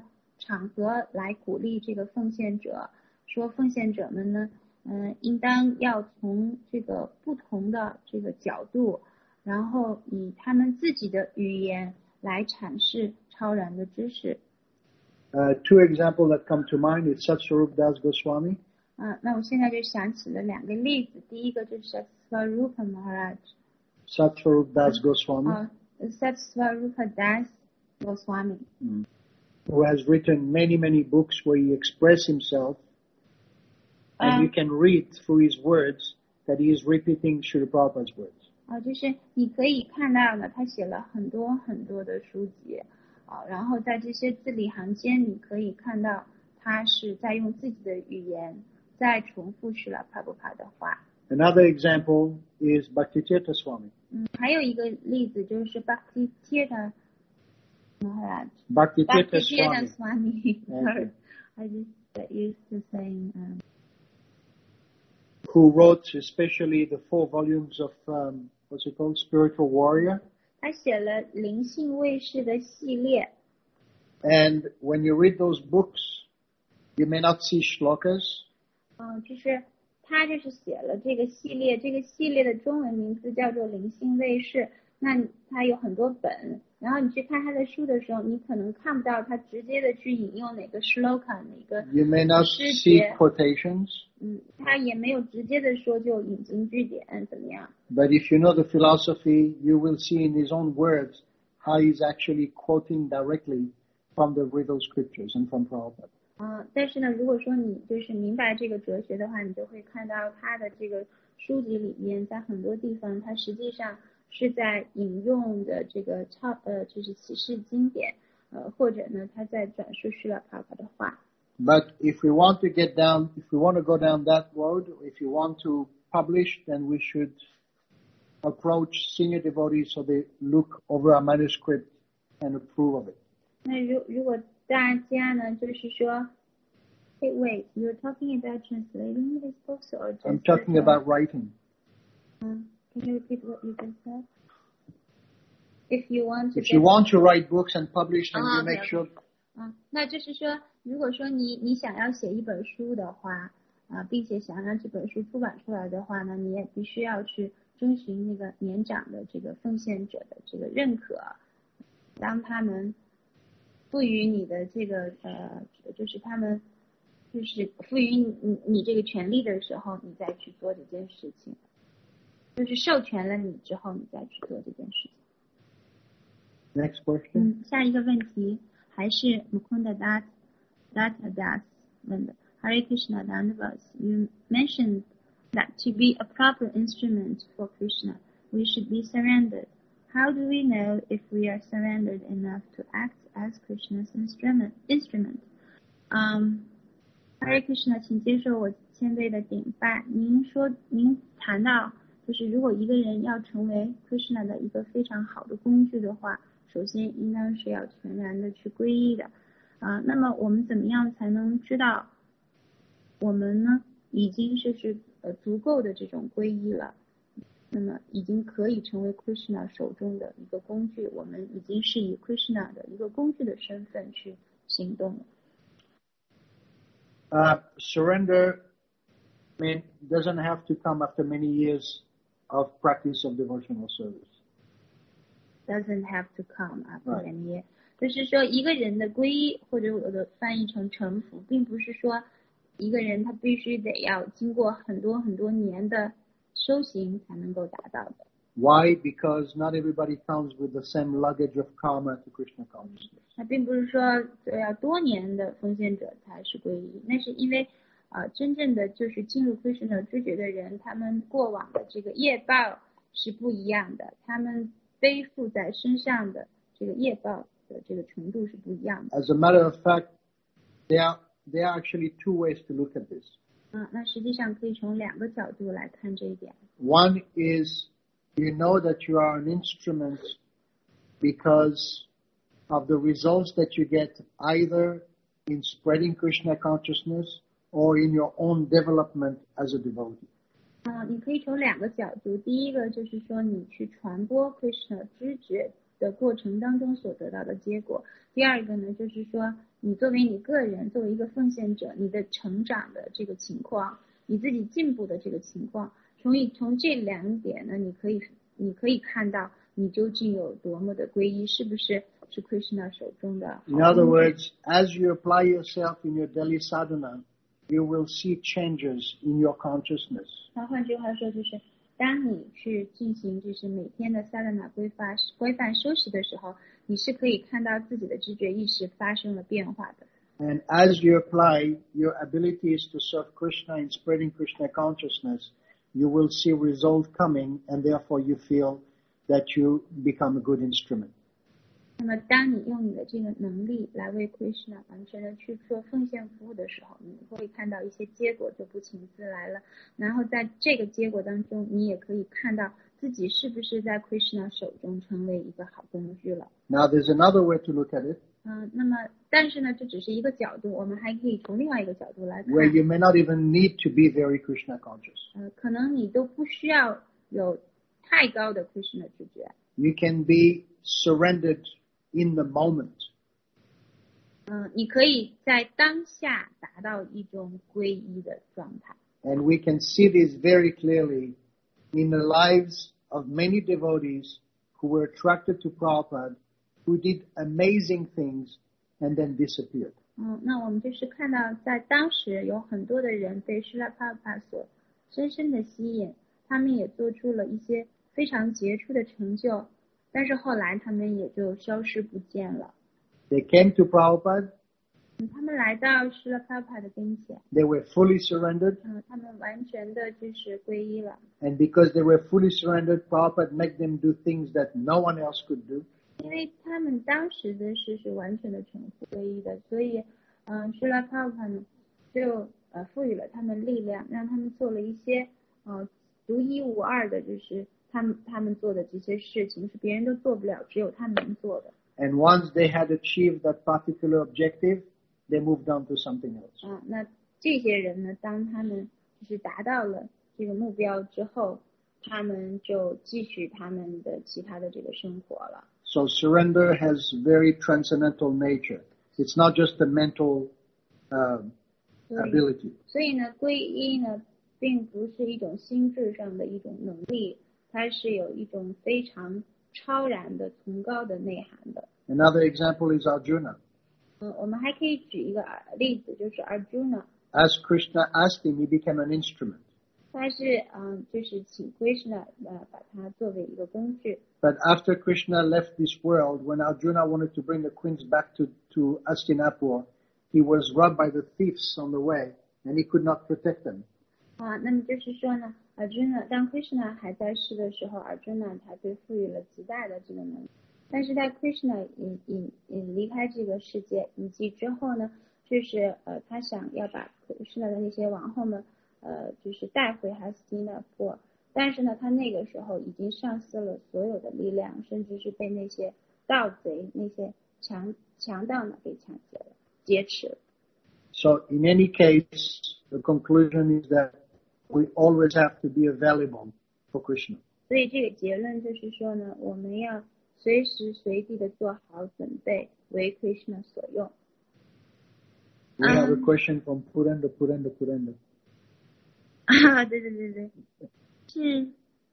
场合来鼓励这个奉献者，说奉献者们呢，应当要从这个不同的这个角度，然后以他们自己的语言来阐释超然的知识。 Two examples that come to mind is Satsvarup Das Goswami. 那我现在就想起了两个例子，第一个就是 Satsvarupa Maharaj。 Satsvarup Das Goswami. Satsvarupa Das Goswami. Who has written many, many books where he expresses himself, and you can read through his words that he is repeating Srila Prabhupada's words. 就是你可以看到呢，他写了很多很多的书籍，然后在这些字里行间，你可以看到他是在用自己的语言在重复Srila Prabhupada的话。 Another example is Bhaktitirtha Swami. 还有一个例子就是 Bhaktitirtha Maharaj. Bhaktitirtha Swami. Sorry, I just got used to saying. Who wrote especially the 4 volumes of what's it called, Spiritual Warrior. 他写了灵性卫士的系列。 And when you read those books, you may not see shlokas. 就是他就是写了这个系列，这个系列的中文名字叫做灵性卫士。那他有很多本，然后你去看他的书的时候，你可能看不到他直接的去引用哪个 shloka 哪个 You may not see quotations. 他也没有直接的说就引经据典怎么样。 But if you know the philosophy, you will see in his own words how he's actually quoting directly from the Vedas scriptures and from Prabhupada. 但是呢，如果说你就是明白这个哲学的话，你就会看到他的这个书籍里面，在很多地方，他实际上是在引用的这个就是启示经典，或者呢，他在转述Srila Prabhupada的话。 But if we want to go down that road, if you want to publish, then we should approach senior devotees so they look over our manuscript and approve of it. 那如果大家呢，就是说 Hey, wait, you're talking about translating these books or just... I'm talking about writing. Can you repeat what you just said? If you want to write books and publish them, you make sure... 那就是说，如果说你想要写一本书的话，并且想让这本书出版出来的话呢，你也必须要去征询那个年长的这个奉献者的这个认可，当他们赋予你的这个就是他们就是赋予你这个权利的时候，你再去做这件事情，就是授权了你之后，你再去做这件事情。 Next question. 下一个问题还是 Mukunda Das 问的 Hare Krishna Dandavas. You mentioned that to be a proper instrument for Krishna, we should be surrendered. How do we know if we are surrendered enough to act as Krishna's instrument? Hare Krishna, 请接受我谦卑的顶拜。您谈到，就是如果一个人要成为 Krishna 的一个非常好的工具的话，首先应当是要全然的去皈依的。那么我们怎么样才能知道我们呢已经是足够的这种皈依了？那么已经可以成为 Krishna 手中的一个工具，我们已经是以 Krishna 的一个工具的身份去行动了。 Surrender, doesn't have to come after many years of practice of devotional service. Doesn't have to come after many years. 就是说一个人的皈依，或者我的翻译成臣服，并不是说一个人他必须得要经过很多很多年的修行才能够达到的。 Why? Because not everybody comes with the same luggage of karma to Krishna consciousness. 那并不是说要多年的奉献者才是皈依，那是因为真正的就是进入 Krishna 知觉的人，他们过往的这个业报是不一样的，他们背负在身上的这个业报的这个程度是不一样的。 As a matter of fact, there are actually 2 ways to look at this. 那实际上可以从2个角度来看这一点。 One is, you know that you are an instrument because of the results that you get either in spreading Krishna consciousness or in your own development as a devotee. 你可以从2个角度，第一个就是说你去传播 Krishna 知觉的过程当中所得到的结果，第二个呢就是说你作为你个人，作为一个奉献者，你的成长的这个情况，你自己进步的这个情况，从这两点呢，你可以看到你究竟有多么的皈依，是不是 Krishna 手中的好 In other 工具。 words, as you apply yourself in your daily sadhana, you will see changes in your consciousness. 那换句话说，就是当你去进行就是每天的萨达那规范修习的时候，你是可以看到自己的知觉意识发生了变化的。 And as you apply your abilities to serve Krishna in spreading Krishna consciousness, you will see result coming, and therefore you feel that you become a good instrument. 那么当你用你的这个能力来为 Krishna 完全的去做奉献服务的时候，你会看到一些结果就不请自来了，然后在这个结果当中，你也可以看到自己是不是在 Krishna 手中成为一个好工具了。 Now there's another way to look at it, 那么但是呢，这只是一个角度，我们还可以从另外一个角度来看， where you may not even need to be very Krishna conscious. 可能你都不需要有太高的 Krishna 知觉， You can be surrendered in the moment. 你可以在当下达到一种皈依的状态。 And we can see this very clearly in the lives of many devotees who were attracted to Prabhupada, who did amazing things and then disappeared. 那我们就是看到在当时有很多的人被施拉帕帕所深深的吸引，他们也做出了一些非常杰出的成就，但是后来他们也就消失不见了。 They came to Prabhupada, 他们来到施拉帕帕的跟前， they were fully surrendered, 他们完全的就是皈依了。 and because they were fully surrendered, Prabhupada made them do things that no one else could do. 因为他们当时的是完全的成皈依的，所以施拉帕帕呢就赋予了他们力量，让他们做了一些独一无二的，就是他们做的这些事情是别人都做不了，只有他们能做的。 And once they had achieved that particular objective, they moved on to something else. 那这些人呢，当他们就是达到了这个目标之后，他们就继续他们的其他的这个生活了。 So surrender has very transcendental nature. It's not just a mental ability. 所以呢，皈依呢，并不是一种心智上的一种能力，它是有一种非常超然的、崇高的内涵的。 Another example is Arjuna. 我们还可以举一个例子，就是 Arjuna， As Krishna asked him, he became an instrument. 他是就是请 Krishna 把它作为一个工具。 But after Krishna left this world, when Arjuna wanted to bring the queens back to Hastinapur, he was robbed by the thieves on the way, and he could not protect them. 那么就是说呢，Arjuna 当 Krishna 还在世的时候，Arjuna 他被赋予了极大的这个能力。但是在 Krishna 离开这个世界遗迹之后呢，就是他想要把 Krishna 的那些王后们就是带回哈斯蒂纳坡，但是呢，他那个时候已经丧失了所有的力量，甚至是被那些盗贼、那些强盗呢给抢劫了、劫持了。 So in any case, the conclusion is that we always have to be available for Krishna. 所以这个结论就是说呢，我们要随时随地的做好准备，为 Krishna 所用。 We have a question from Purenda. 对，是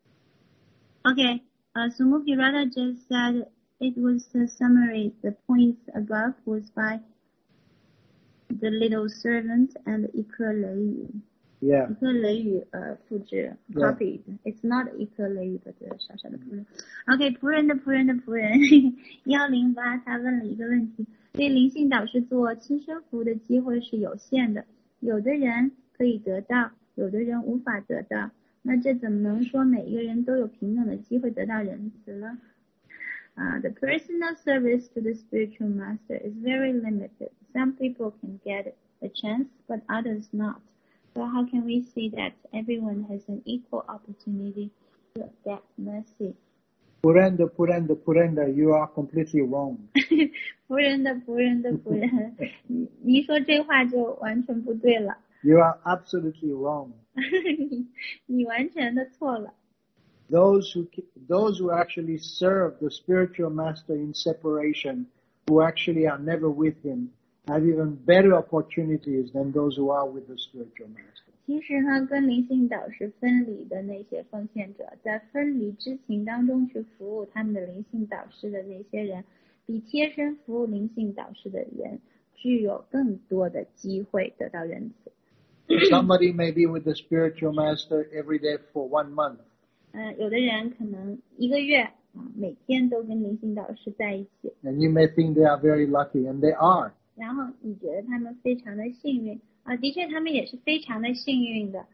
OK。Sumukhi Radha just said it was a summary. The points above was by the little servant and 一颗雷雨。 Yeah. 一颗雷雨复制 Yeah. copied. It's not 一颗雷雨的小小的仆人。OK， 仆人108，他问了一个问题：对灵性导师做亲身服务的机会是有限的，有的人可以得到，有的人无法得到，那这怎么能说每一个人都有平等的机会得到仁慈呢？The personal service to the spiritual master is very limited. Some people can get a chance, but others not. So how can we say that everyone has an equal opportunity to get mercy? Purenda, you are completely wrong. 仆人的仆人，你说这话就完全不对了。 You are absolutely wrong. 你完全的错了。 Those who actually serve the spiritual master in separation, who actually are never with him, have even better opportunities than those who are with the spiritual master. 其实呢，跟灵性导师分离的那些奉献者，在分离之情当中去服务他们的灵性导师的那些人，比贴身服务灵性导师的人具有更多的机会得到仁慈。 Somebody may be with the spiritual master every day for 1 month. 有的人可能1个月每天都跟灵性导师在一起。 And you may think they are very lucky, and they are. 然后你觉得他们非常的幸运的确他们也是非常的幸运的。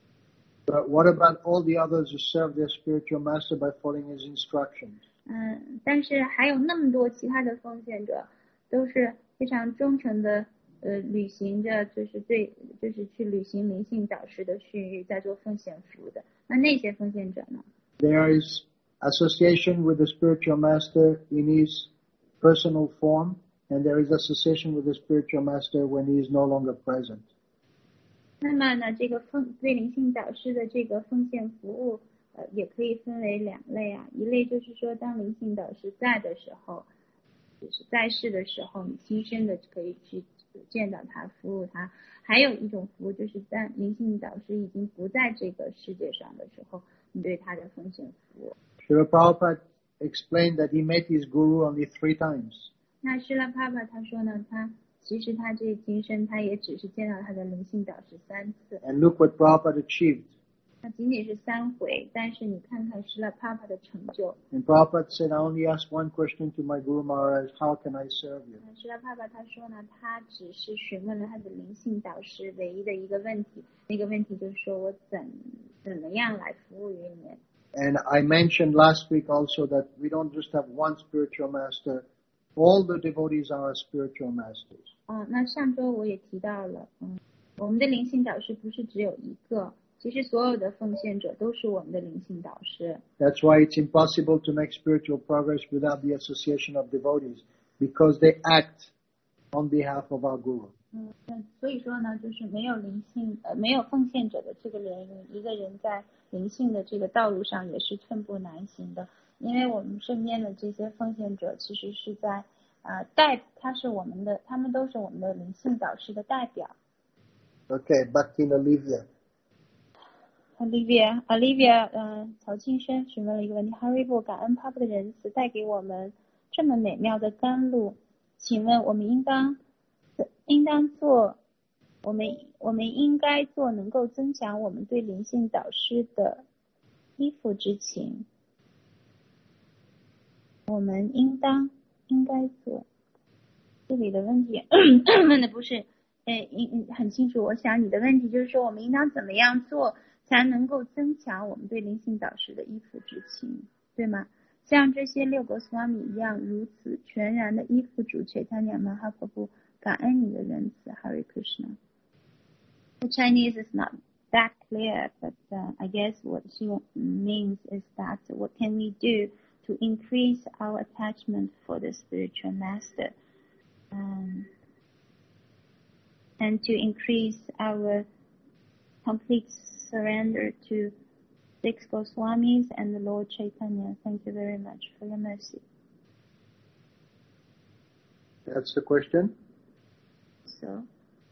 But what about all the others who serve their spiritual master by following his instructions? 但是还有那么多其他的奉献者，都是非常忠诚的履行着就是去履行灵性导师的训谕，在做奉献服务的。那些奉献者呢？ There is association with the spiritual master in his personal form, and there is association with the spiritual master when he is no longer present. 那么呢，这个对灵性导师的这个奉献服务，也可以分为2类啊。一类就是说，当灵性导师在的时候，就是在世的时候，你亲身的可以去见到他，服务他。还有一种服务，就是在灵性导师已经不在这个世界上的时候，你对他的奉献服务。 Srila Prabhupada explained that he met his guru only 3 times. 那施拉帕帕他说呢，其实他这今生他也只是见到他的灵性导师3次。 And look what Prabhupada achieved. 那仅仅是3回，但是你看看施拉帕帕的成就。 And Prabhupada said, I only asked one question to my Guru Maharaj, how can I serve you? 施拉帕帕他说呢，他只是询问了他的灵性导师唯一的一个问题，那个问题就是说我怎么样来服务于你。 And I mentioned last week also that we don't just have one spiritual master. All the devotees are our spiritual masters. 那上周我也提到了，我们的灵性导师不是只有一个，其实所有的奉献者都是我们的灵性导师。 That's why it's impossible to make spiritual progress without the association of devotees, because they act on behalf of our Guru. 所以说呢，就是没有奉献者的这个联姻，一个人在灵性的这个道路上也是寸步难行的。因为我们身边的这些奉献者其实是在他们都是我们的灵性导师的代表。 Okay, back in Olivia. Olivia 曹庆生询问了一个问题 Haribo 感恩 Papa 的仁慈带给我们这么美妙的甘露，请问我们应该做能够增强我们对灵性导师的依附之情。我们应该做。这里的问题问的不是很清楚，我想你的问题就是说我们应当怎么样做才能够增强我们对灵性导师的依附之情，对吗？像这些6个 Swami 一样如此全然的依附主Chaitanya Mahaprabhu，感恩你的仁慈 Hare Krishna。 The Chinese is not that clear, but I guess what she means is that what can we do to increase our attachment for the spiritual master, and to increase our complete surrender to 6 Goswamis and the Lord Chaitanya. Thank you very much for your mercy. That's the question? So,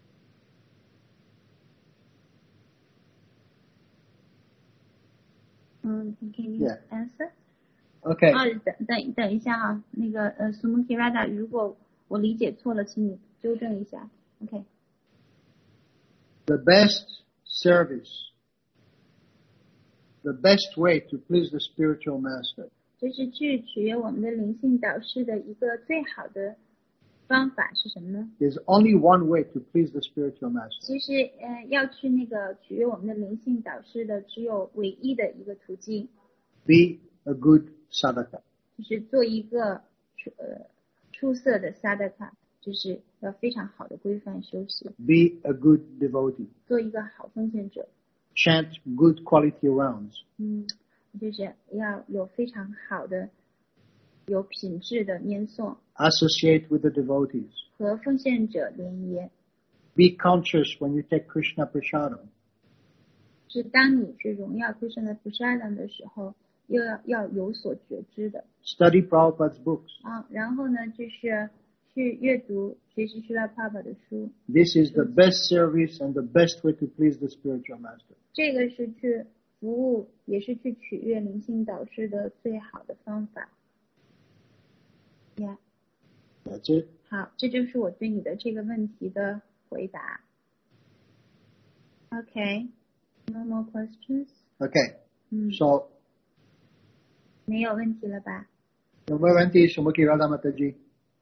can you answer? Okay. 等一下啊，那个Sumukhi Radha， 如果我理解错了，请你纠正一下。Okay. The best service, the best way to please the spiritual master 就是去取悦我们的灵性导师的一个最好的方法是什么呢？ There's only one way to please the spiritual master. 其实要去那个取悦我们的灵性导师的只有唯一的一个途径， Be a good sadhaka. 就是做一个出色的 sadhaka， 就是要非常好的规范修习， Be a good devotee. 做一个好奉献者。 Chant good quality rounds. 就是要有非常好的有品质的念诵， Associate with the devotees. 和奉献者联谊， Be conscious when you take Krishna prasadam. 是当你去荣耀 Krishna Prasadam 的时候，又要有所觉知的。 Study Prabhupada's books. 然后呢，就是去阅读学习Srila Prabhupada的书。 This is the best service and the best way to please the spiritual master. 这个是去服务，也是去取悦灵性导师的最好的方法。Yeah. That's it. 好，这就是我对你的这个问题的回答。Okay. No more questions? Okay. 嗯， So, 没有问题了吧？ Namavanti Sumukhi Radha Mataji.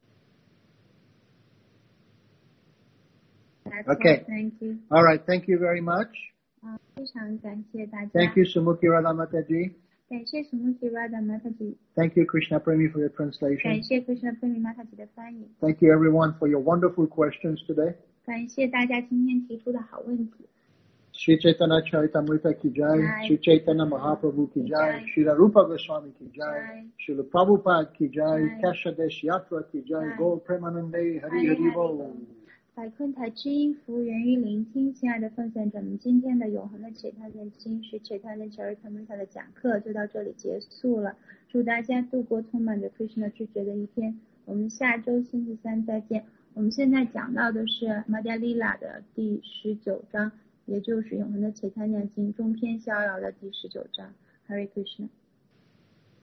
That's Okay. all. Thank you. All right. Thank you very much. 非常感谢大家。 Thank you, Sumukhi Radha Mataji. 感谢 Sumukhi Radha Mataji， Thank you, Krishna Premi, for your 感 translation. 谢 Krishna Premi Mataji 的翻译， Thank you, everyone, for your wonderful questions today. 感谢大家今天提出的好问题。 Sri Chaitanya Charitamrita ki jai, Jai. Sri Chaitanya Mahaprabhu ki jai, Jai. Srila Rupa Goswami ki jai, Jai. Srila Prabhupada ki jai, Jai. Kashadesh Yatra ki jai, Jai. Gaur Premanande, Hari Hari Hari Hari Bol. Bol. 百昆台之音服务源于聆听，亲爱的奉献者们，今天的永恒的启他念经是启他念Charitamrita的讲课就到这里结束了。祝大家度过充满着 Krishna 知觉的一天。我们下周星期三再见。我们现在讲到的是 Madhya Lila 的第19章，也就是永恒的启他念经中篇逍遥的第19章。Hare Krishna。